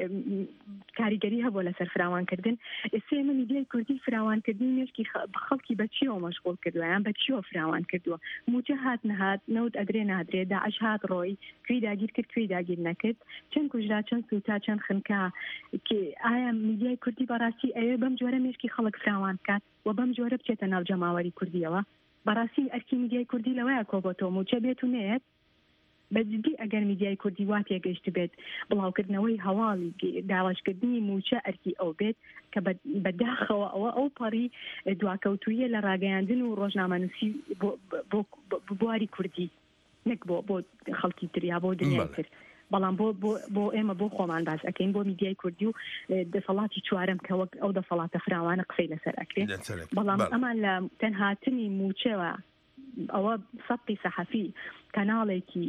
کاریگەری هەبووە لەسەر فراوانکردن ئێستا ئێمە میدیای کوردی فراوانکردنی مێشکی خەڵکی بە چیەوە مەشغوڵ کردووە یان بە چیەوە فراوان کردووە موچە هات نەهات نەوت ئەدرێ نادرێ داعش هات ڕۆی کوێی داگیر کرد کوێی داگیر نەکرد چەند کوژرا چەند سوتا چەند خنکا ئایا میدیای کوردی بەڕاستی ئەوێ بەم جۆرە مێشکی خەڵک فراوان بکات و بەم جۆرە بچێتە ناو جەماوەری کوردیەوە بەڕاستی ئەرکی میدیای کوردی لەوەیە کۆبەتەوە موچە بێت و نێت بەجددی ئەگەر میدیای کوردی وا پێگەشت بێت بڵاوکردنەوەی هەواڵی داواشکردنی موچە ئەرکی ئەو بێت کە بەداخەوە ئەو پەڕی دواکەوتویە لە ڕاگەیاندن و ڕۆژنامەنووسی بۆ بواری کوردی نەک بۆ خەڵکی تریا بۆ دنیای تر بەڵام بۆ ئێمە بۆ خۆمان باز ئەەکەین بۆ میدیای کوردی و دەسەڵاتی چوارەم کە وەک ئەو دەسەڵاتە فراوانە قسەی لەسەر ئەکرێت بەڵام ئەمان لە تەنهاتنی موچەوە ئەوە سەدی سەحەفی کەناڵێکی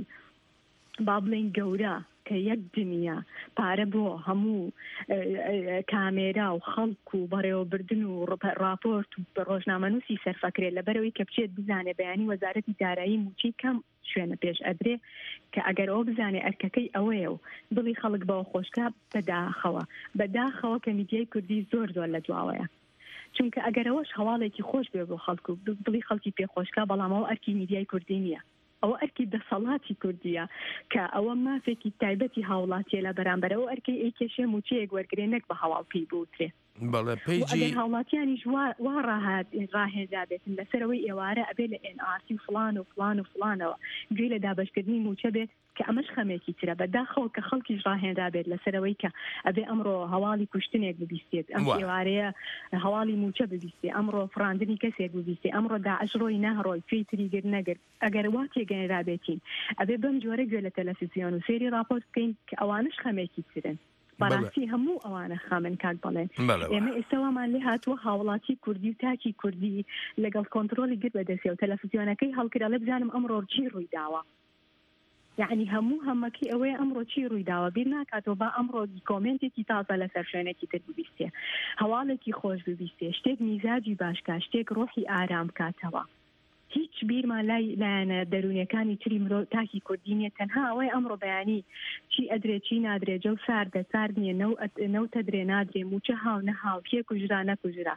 با بڵێن گەورە کە یەک دنیا پارە بۆ هەموو کامێرا و خەڵک و بەڕێوەبردن و راپۆرت و ڕۆژنامەنووسی سەرفەکرێت لەبەرەوەی کە بچێت بزانێ بەیانی وەزارەتی دارایی موچی کەم شوێنە پێش ئەدرێ کە ئەگەر ئەو بزانێ ئەرکەکەی ئەوەیە و دڵی خەڵک بەوە خۆشکە بەداخەوە کە میدیای کوردی زۆر لە دواوەیە چونکە ئەگەرەوەش هەواڵێکی خۆش بێ بۆ خەڵکو دڵی خەڵکی پێخۆشکە بەڵامەوە ئەرکی میدیای کوردی نییە ئەوە ئەرکی دەسەڵاتی کوردیە کە ئەوە مافێکی تایبەتی هاوڵاتیە لە بەرامبەرەوە ئەرکەی ئەیکێشێ موچەیەک وەرگێ نەک بە هەواڵ پێی بوترێ ئەگەر هاوڵاتیانیش وا ڕاهێدا بێتن لەسەرەوەی ئێوارە ئەبێ لە NRC و فلان و فلان و فلانەوە گوێ لە دابەشکردنی موچە بێت کە ئەمەش خەمێکی ترە بەداخەوە کە خەڵکیش ڕاهێندا بێت لەسەرەوەی کە ئەبێ ئەمڕۆ هەواڵی کوشتنێک ببیستێت ئەم ئێوارەیە هەواڵی موچە ببیستێ ئەمڕۆ فراندنی کەسێک ببیستێ ئەمڕۆ داعش ڕۆی نەهڕۆی توێی تریگر نەگرت ئەگەر وا تێگەێنرا بێتین ئەبێ بەم جۆرە گوێ لە تەلەڤیزیۆن و سێری راپۆرت بکەین کە ئەوانش خەمێکی ترن بەڕاستی هەموو ئەوانە خامن کاک بڵێن ئێمە ئێستاوامان لێ هاتووە هاوڵاتی کوردی و تاکی کوردی لەگەڵ کۆنتترۆلی گر بەدەسێ و تەلەڤیزیۆنەکەی هەڵکرا لە بزانم ئەمڕۆ چی ڕووی داوە یعنی هەموو هەمەکی ئەوەیە ئەمڕۆ چی ڕووی داوە بیر ناکاتەوە با ئەمڕۆ کۆمنتێکی تازە لەسەر شوێنێکی تر ببیستێ هەواڵێکی خۆش ببیستێ شتێک میزاجی باشکە شتێک ڕۆحی ئارام کاتەوە هیچ بیرمان لایەنە دەرونیەکانی تری مرۆ تاکی کوردی نیە تەنها ئەوەی ئەمڕۆ بەیانی چی ئەدرێ چی نادرێ جەو ساردە سارد نییە نەوتە درێ نادرێ موچە هاو نەهاو پێ کوژرا نەکوژرا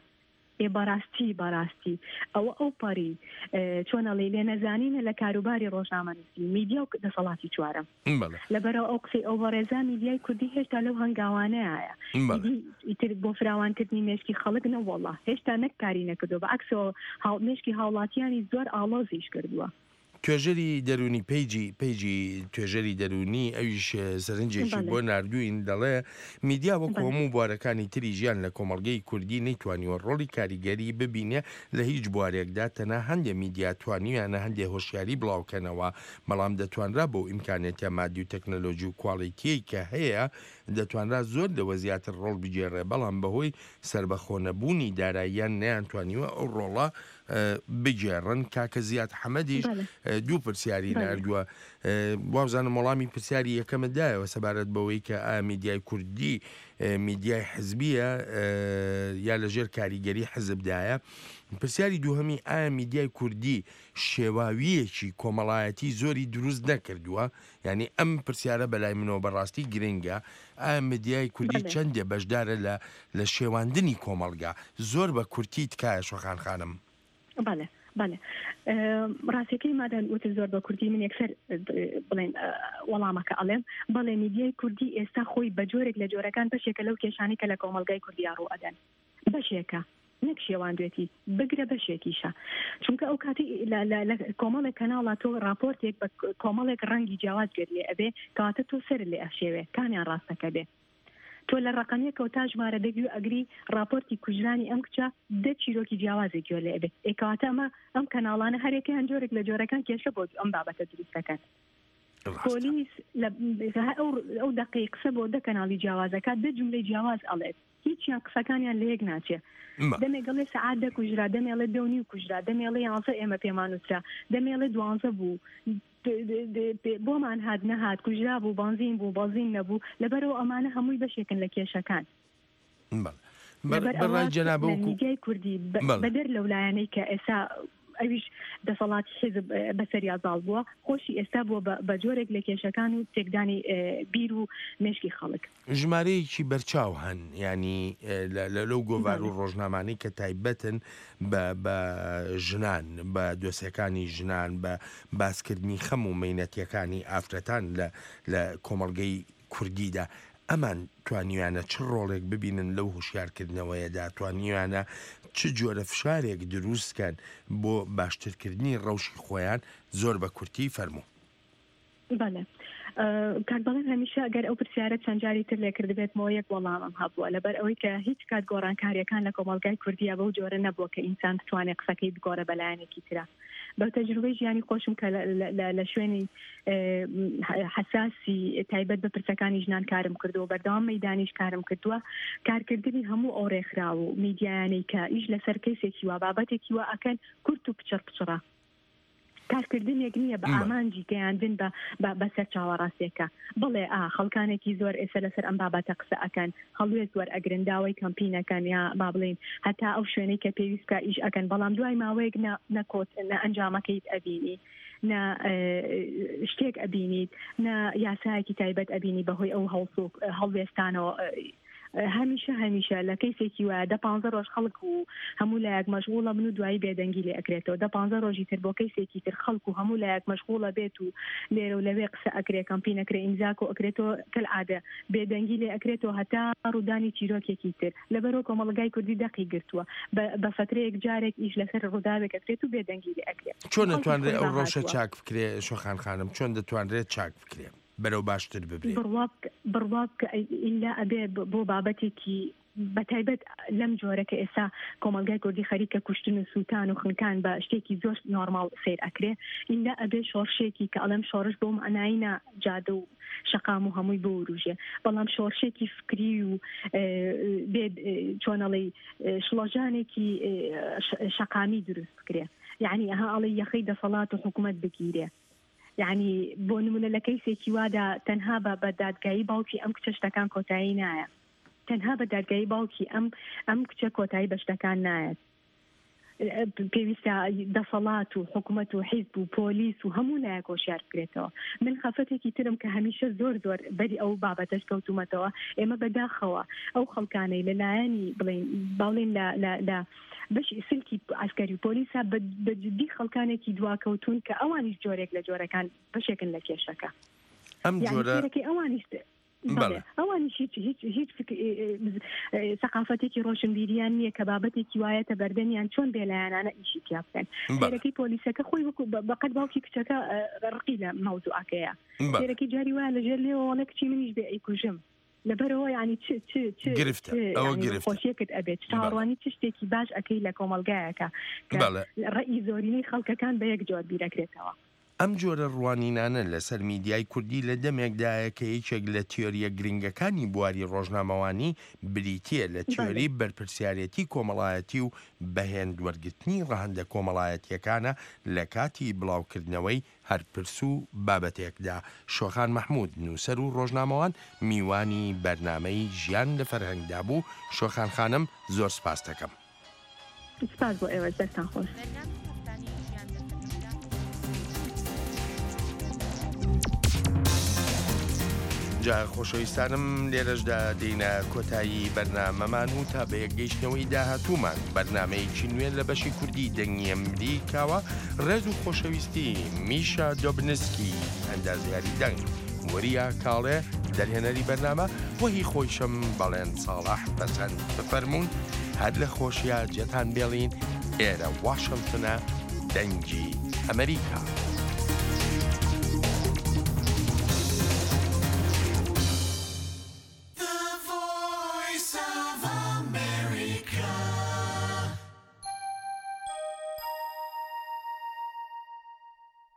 بەڕاستی ئەو پەڕی چۆنەڵی لێ نەزانینە لە کاروباری ڕۆژنامەنووسی میدیا و دەسەڵاتی چوارەم لەبەرەوە ئەو قسەی ئەو بەڕێزا میدیای کوردی هێشتا لەو هەنگاوانەیە ئیتر بۆ فراوانکردنی مێشکی خەڵک نەوەڵڵا هێشتا نەکاری نەکردو بە عکسەوە مێشکی هاوڵاتیانی زۆر ئاڵۆزیش کردووە توێژەری دەرونی پیجی توێژەری دەرونی ئەویش سەرنجێکی بۆ نردوین دەڵێ میدیا وەکو هەموو بوارەکانی تری ژیان لە کۆمەڵگەی کوردی نەیتوانیوە ڕۆڵی کاریگەری ببینێ لە هیچ بوارێکدا تەنها هەندێک میدیا توانیویانە هەندێک هۆشیاری بڵاوکەنەوە بەڵام دەتوانرا بۆ ئیمکانێتە مادی و تەکنەلۆژی و کواڵیتیەی کە هەیە دەتوانرا زۆر لەوە زیاتر ڕۆڵ بگێڕێ بەڵام بەهۆی سربەخۆنەبوونی داراییان نەیانتوانیوە ئەو ڕۆڵە بگێڕن کاکە زیاد حەمەدیش دوو پرسیاری نردووە وابزانم وەڵامی پرسیاری یەکەمەدایەوە سەبارەت بەوەی کە میدیای کوردی میدیای حزبیە یا لەژێر کاریگەری حزبدایە پرسیاری دووهەمی ئایا میدیای کوردی شێواویەکی کۆمەڵایەتی زۆری دروست نەکردووە یعنی ئەم پرسیارە بەلای منەوە بەڕاستی گرنگە ئایا میدیای کوردی چەندێ بەشدارە لە شێواندنی کۆمەڵگا زۆر بە کورتی تکایە شۆخان خانم بەڵێ ڕاستیەکەی مادەن وتر زۆر بە کوردی من یەکسەر بڵێن وەڵامەکە ئەڵێم بەڵێ میدیای کوردی ئێستا خۆی بە جۆرێک لە جۆرەکان بەشێکە لەو کێشانی کە لە کۆمەڵگای کوردی ڕوو ئەدەن بەشێکە نەک شێواندوێتی بگرە بەشێکیشە چونکە ئەو کاتی لە کۆمەڵێک کەناڵە تۆ راپۆرتێک بە کۆمەڵێک ڕەنگی جیاواز گرت لێ ئەبێ کاتە تۆ سەر لێ ئەشێوێ کامیان ڕاستەکە بێ تۆ لە ڕقەمێکە و تا ژمارە دەگوی ئەگری راپۆرتی کوژرانی ئەم کچە 10 چیرۆکی جیاوازێک گوێ لێ ئەبێ ئێکاتە ئەم کەناڵانە هەرێکیان جۆرێک لە جۆرەکان کێشە بۆ ئەم بابەتە دروستەکەن پۆلیس ئەو دقیق قسە بۆ 10 کەناڵی جیاوازەکە 10 جملەی جیاواز ئەڵێت هیچیان قسەکانیان لە یەک ناچێ دەمێگەڵێ سەعات 10 کوژرا دەمێڵێ 2.5 کوژرا دەمێڵێ 11 ئێمە پێمان نووسرا دەمێڵێ 12 بوو بۆمان هات نەهات کوژرا بوو بانزین بوو بازین نەبوو لەبەرەوە ئەمانە هەمووی بەشێکن لە کێشەکان میدیای کوردی بەدەر لەولایەنەی کە ئێستا ئەویش دەسەڵاتی حیزب بەسەر یازاڵ بووە خۆشی ئێستا بووە بە جۆرێک لە کێشەکان و تێکدانی بیر و مێشکی خەڵک ژمارەیەکی بەرچاو هەن ینی لەو گۆڤار و ڕۆژنامانەی کە تایبەتن بە ژنان بە دۆسیەکانی ژنان بە باسکردنی خەم و مەینەتیەکانی ئافرەتان لە کۆمەڵگەی کوردیدا ئەمان توانیوانە چ ڕۆڵێک ببینن لەو هوشیارکردنەوەیەدا توانیوانە چ جۆرە فشارێک دروستکەن بۆ باشترکردنی ڕەوشی خۆیان زۆر بە کورتی فەرموو بەڵێ کاربڵێن هەمیشە ئەگەر ئەو پرسیارە چەند جاری تر لێکردبێتمەوە یەک وەڵامم هەبووە لەبەر ئەوەی کە هیچ کات گۆڕانکاریەکان لە کۆمەڵگای کوردیە بەو جۆرە نەبووە کە ئینسان بتوانێت قسەکەی بگۆڕە بەلایەنێکی ترە بە تەجروبەی ژیانی خۆشم کە لە شوێنی حساسی تایبەت بە پرسەکانی ژنان کارم کردووە بەردەوام مەیدانیش کارم کردووە کارکردنی هەموو ئەو ڕێکخراو و میدیایانەی کە ئیش لەسەر کەسێکی وا بابەتێکی وا ئەکەن کورت و پچڕ کارکردنێک نییە بە ئامانجی گەیاندن بەسەر چاوەڕاستێکە بڵێ خەڵکانێکی زۆر ئێستا لەسەر ئەم بابەتە قسە ئەکەن هەڵوێ زۆر ئەگرنداوی کەمپینەکەن یا با بڵێن هەتا ئەو شوێنەی کە پێویستکە ئیش ئەکەن بەڵام دوای ماوەیەک نەکۆت نە ئەنجامەکەیت ئەبینی نە شتێک ئەبینیت نە یاسایەکی تایبەت ئەبینی بەهۆی ئەو هەڵوێستانەوە هەمیشە لە کەیسێکی وایە 15 ڕۆژ خەڵک و هەموو لایەک مەشغوڵە بن و دوایی بێدەنگی لێ ئەکرێتەوە 15 ڕۆژی تر بۆ کەیسێکی تر خەڵک و هەموو لایەک مەشغوڵە بێت و لێرە و لەوێ قسە ئەکرێ کەمپینەکرێ ئیمزاک و ئەکرێتەوە کەلعادە بێدەنگی لێ ئەکرێتەوە هەتا ڕوودانی چیرۆکێکی تر لەبەرەوە کۆمەڵگای کوردی دەقی گرتووە بە فترەیەک جارێک ئیش لەسەر ڕووداوێک ئەکرێت و بێدەنگی لێ ئەکرێت چۆن دەتوانرێت ئەو ڕۆژە چاک بکرێ شۆخان خانم چۆن دەتوانرێت چاک بکرێ بەرەو باشتر ببێت بڕواک ئیلا ئەبێ بۆ بابەتێکی بەتایبەت لەم جۆرە کە ئێستا کۆمەلگای کوردی خەریکە کوشتن و سووتان و خنکان بە شتێکی زۆر نۆرماڵ سیر ئەکرێ ئیندا ئەبێ شۆڕشێکی کە ئەڵەم شۆڕش بۆم ئەناینە جادە و شەقام و هەمووی بۆ وروژێ بەڵام شۆڕشێکی فکری و چۆنەڵی شڵۆژانێکی شەقامی دروست بکرێ یعنی ئەها ئەڵێ یەخەی دەسەڵات و حکوومەت بگیرێ یعنی بۆ نمونە لە کەیسێکی وادا تەنها بە دادگایی باوکی ئەم کچە شتەکان کۆتایی نایە تەنها بە دادگایی باوکی ئەم کچە کۆتایی بە شتەکان نایەت پێویستە دەسەڵات و حکوومەت و حیزب و پۆلیس و هەموو لایەک هۆشیار بکرێتەوە من خەفەتێکی ترم کە هەمیشە زۆر بەری ئەو بابەتەش کەوتومەتەوە ئێمە بەداخەوە ئەو خەڵکانەی لەلایەنی بڵێن باڵێن لە بەشی سلکی ئاسکەری و پۆلیسا بەجددی خەڵکانێکی دواکەوتون کە ئەوانیش جۆرێک لە جۆرەکان بەشێکن لە کێشەکە ئەم جۆرە ئەوانیش ئەوانیش هیچ سەقافەتێکی ڕۆشنبیریان نییە کە بابەتێکی وایەتە بەردەمیان چۆن بێلایەنانە ئیشی تیا بکەن سێرەکەی پۆلیسەکە خۆی وەکو بەقەت باوکی کچەکە ڕقی لە مەوزوعەکەیە سێرەکەی جاری وایە لەژێر لێەوە وەڵە کچی منیش بێ ئەیکوژم لەبەرەوە ینی خۆشیەکت ئەبێت چاڕوانی چ شتێکی باش ئەەکەی لە کۆمەلگایەکە ڕێی زۆرینەی خەڵکەکان بە یەک جۆر بیرەکرێتەوە ئەم جۆرە ڕوانینانە لەسەر میدیای کوردی لە دەمێکدایە کە یەکێک لە تیۆریە گرنگەکانی بواری ڕۆژنامەوانی بریتیە لە تیۆری بەرپرسیارەتی کۆمەڵایەتی و بەهێن وەرگرتنی ڕەهەندە کۆمەڵایەتیەکانە لە کاتی بڵاوکردنەوەی هەرپرس و بابەتێکدا شۆخان مەحموود نووسەر و ڕۆژنامەوان میوانی بەرنامەی ژیان لە فەرهەنگدا بوو شۆخان خانم زۆر سپاس دەکەم سپاس بۆ ئێوە دەستان خۆش جا خۆشەویستانم لێرەشدا دێنە کۆتایی بەرنامەمان و تا بە یەکگەیشتنەوەی داهاتوومان بەرنامەیەکی نوێ لە بەشی کوردی دەنگی ئەمریکاوە ڕێز و خۆشەویستی میشا دۆبنسکی ئەندازیاری دەنگ وەریە کاڵێ دەرهێنەری بەرنامە وەهی خۆیشم بەڵێن ساڵح پەسەند بفەرمونون هەر لە خۆشیە جێتان بێڵین ئێرە واشنگتنە دەنگی ئەمریکا.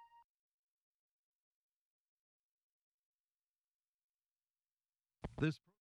This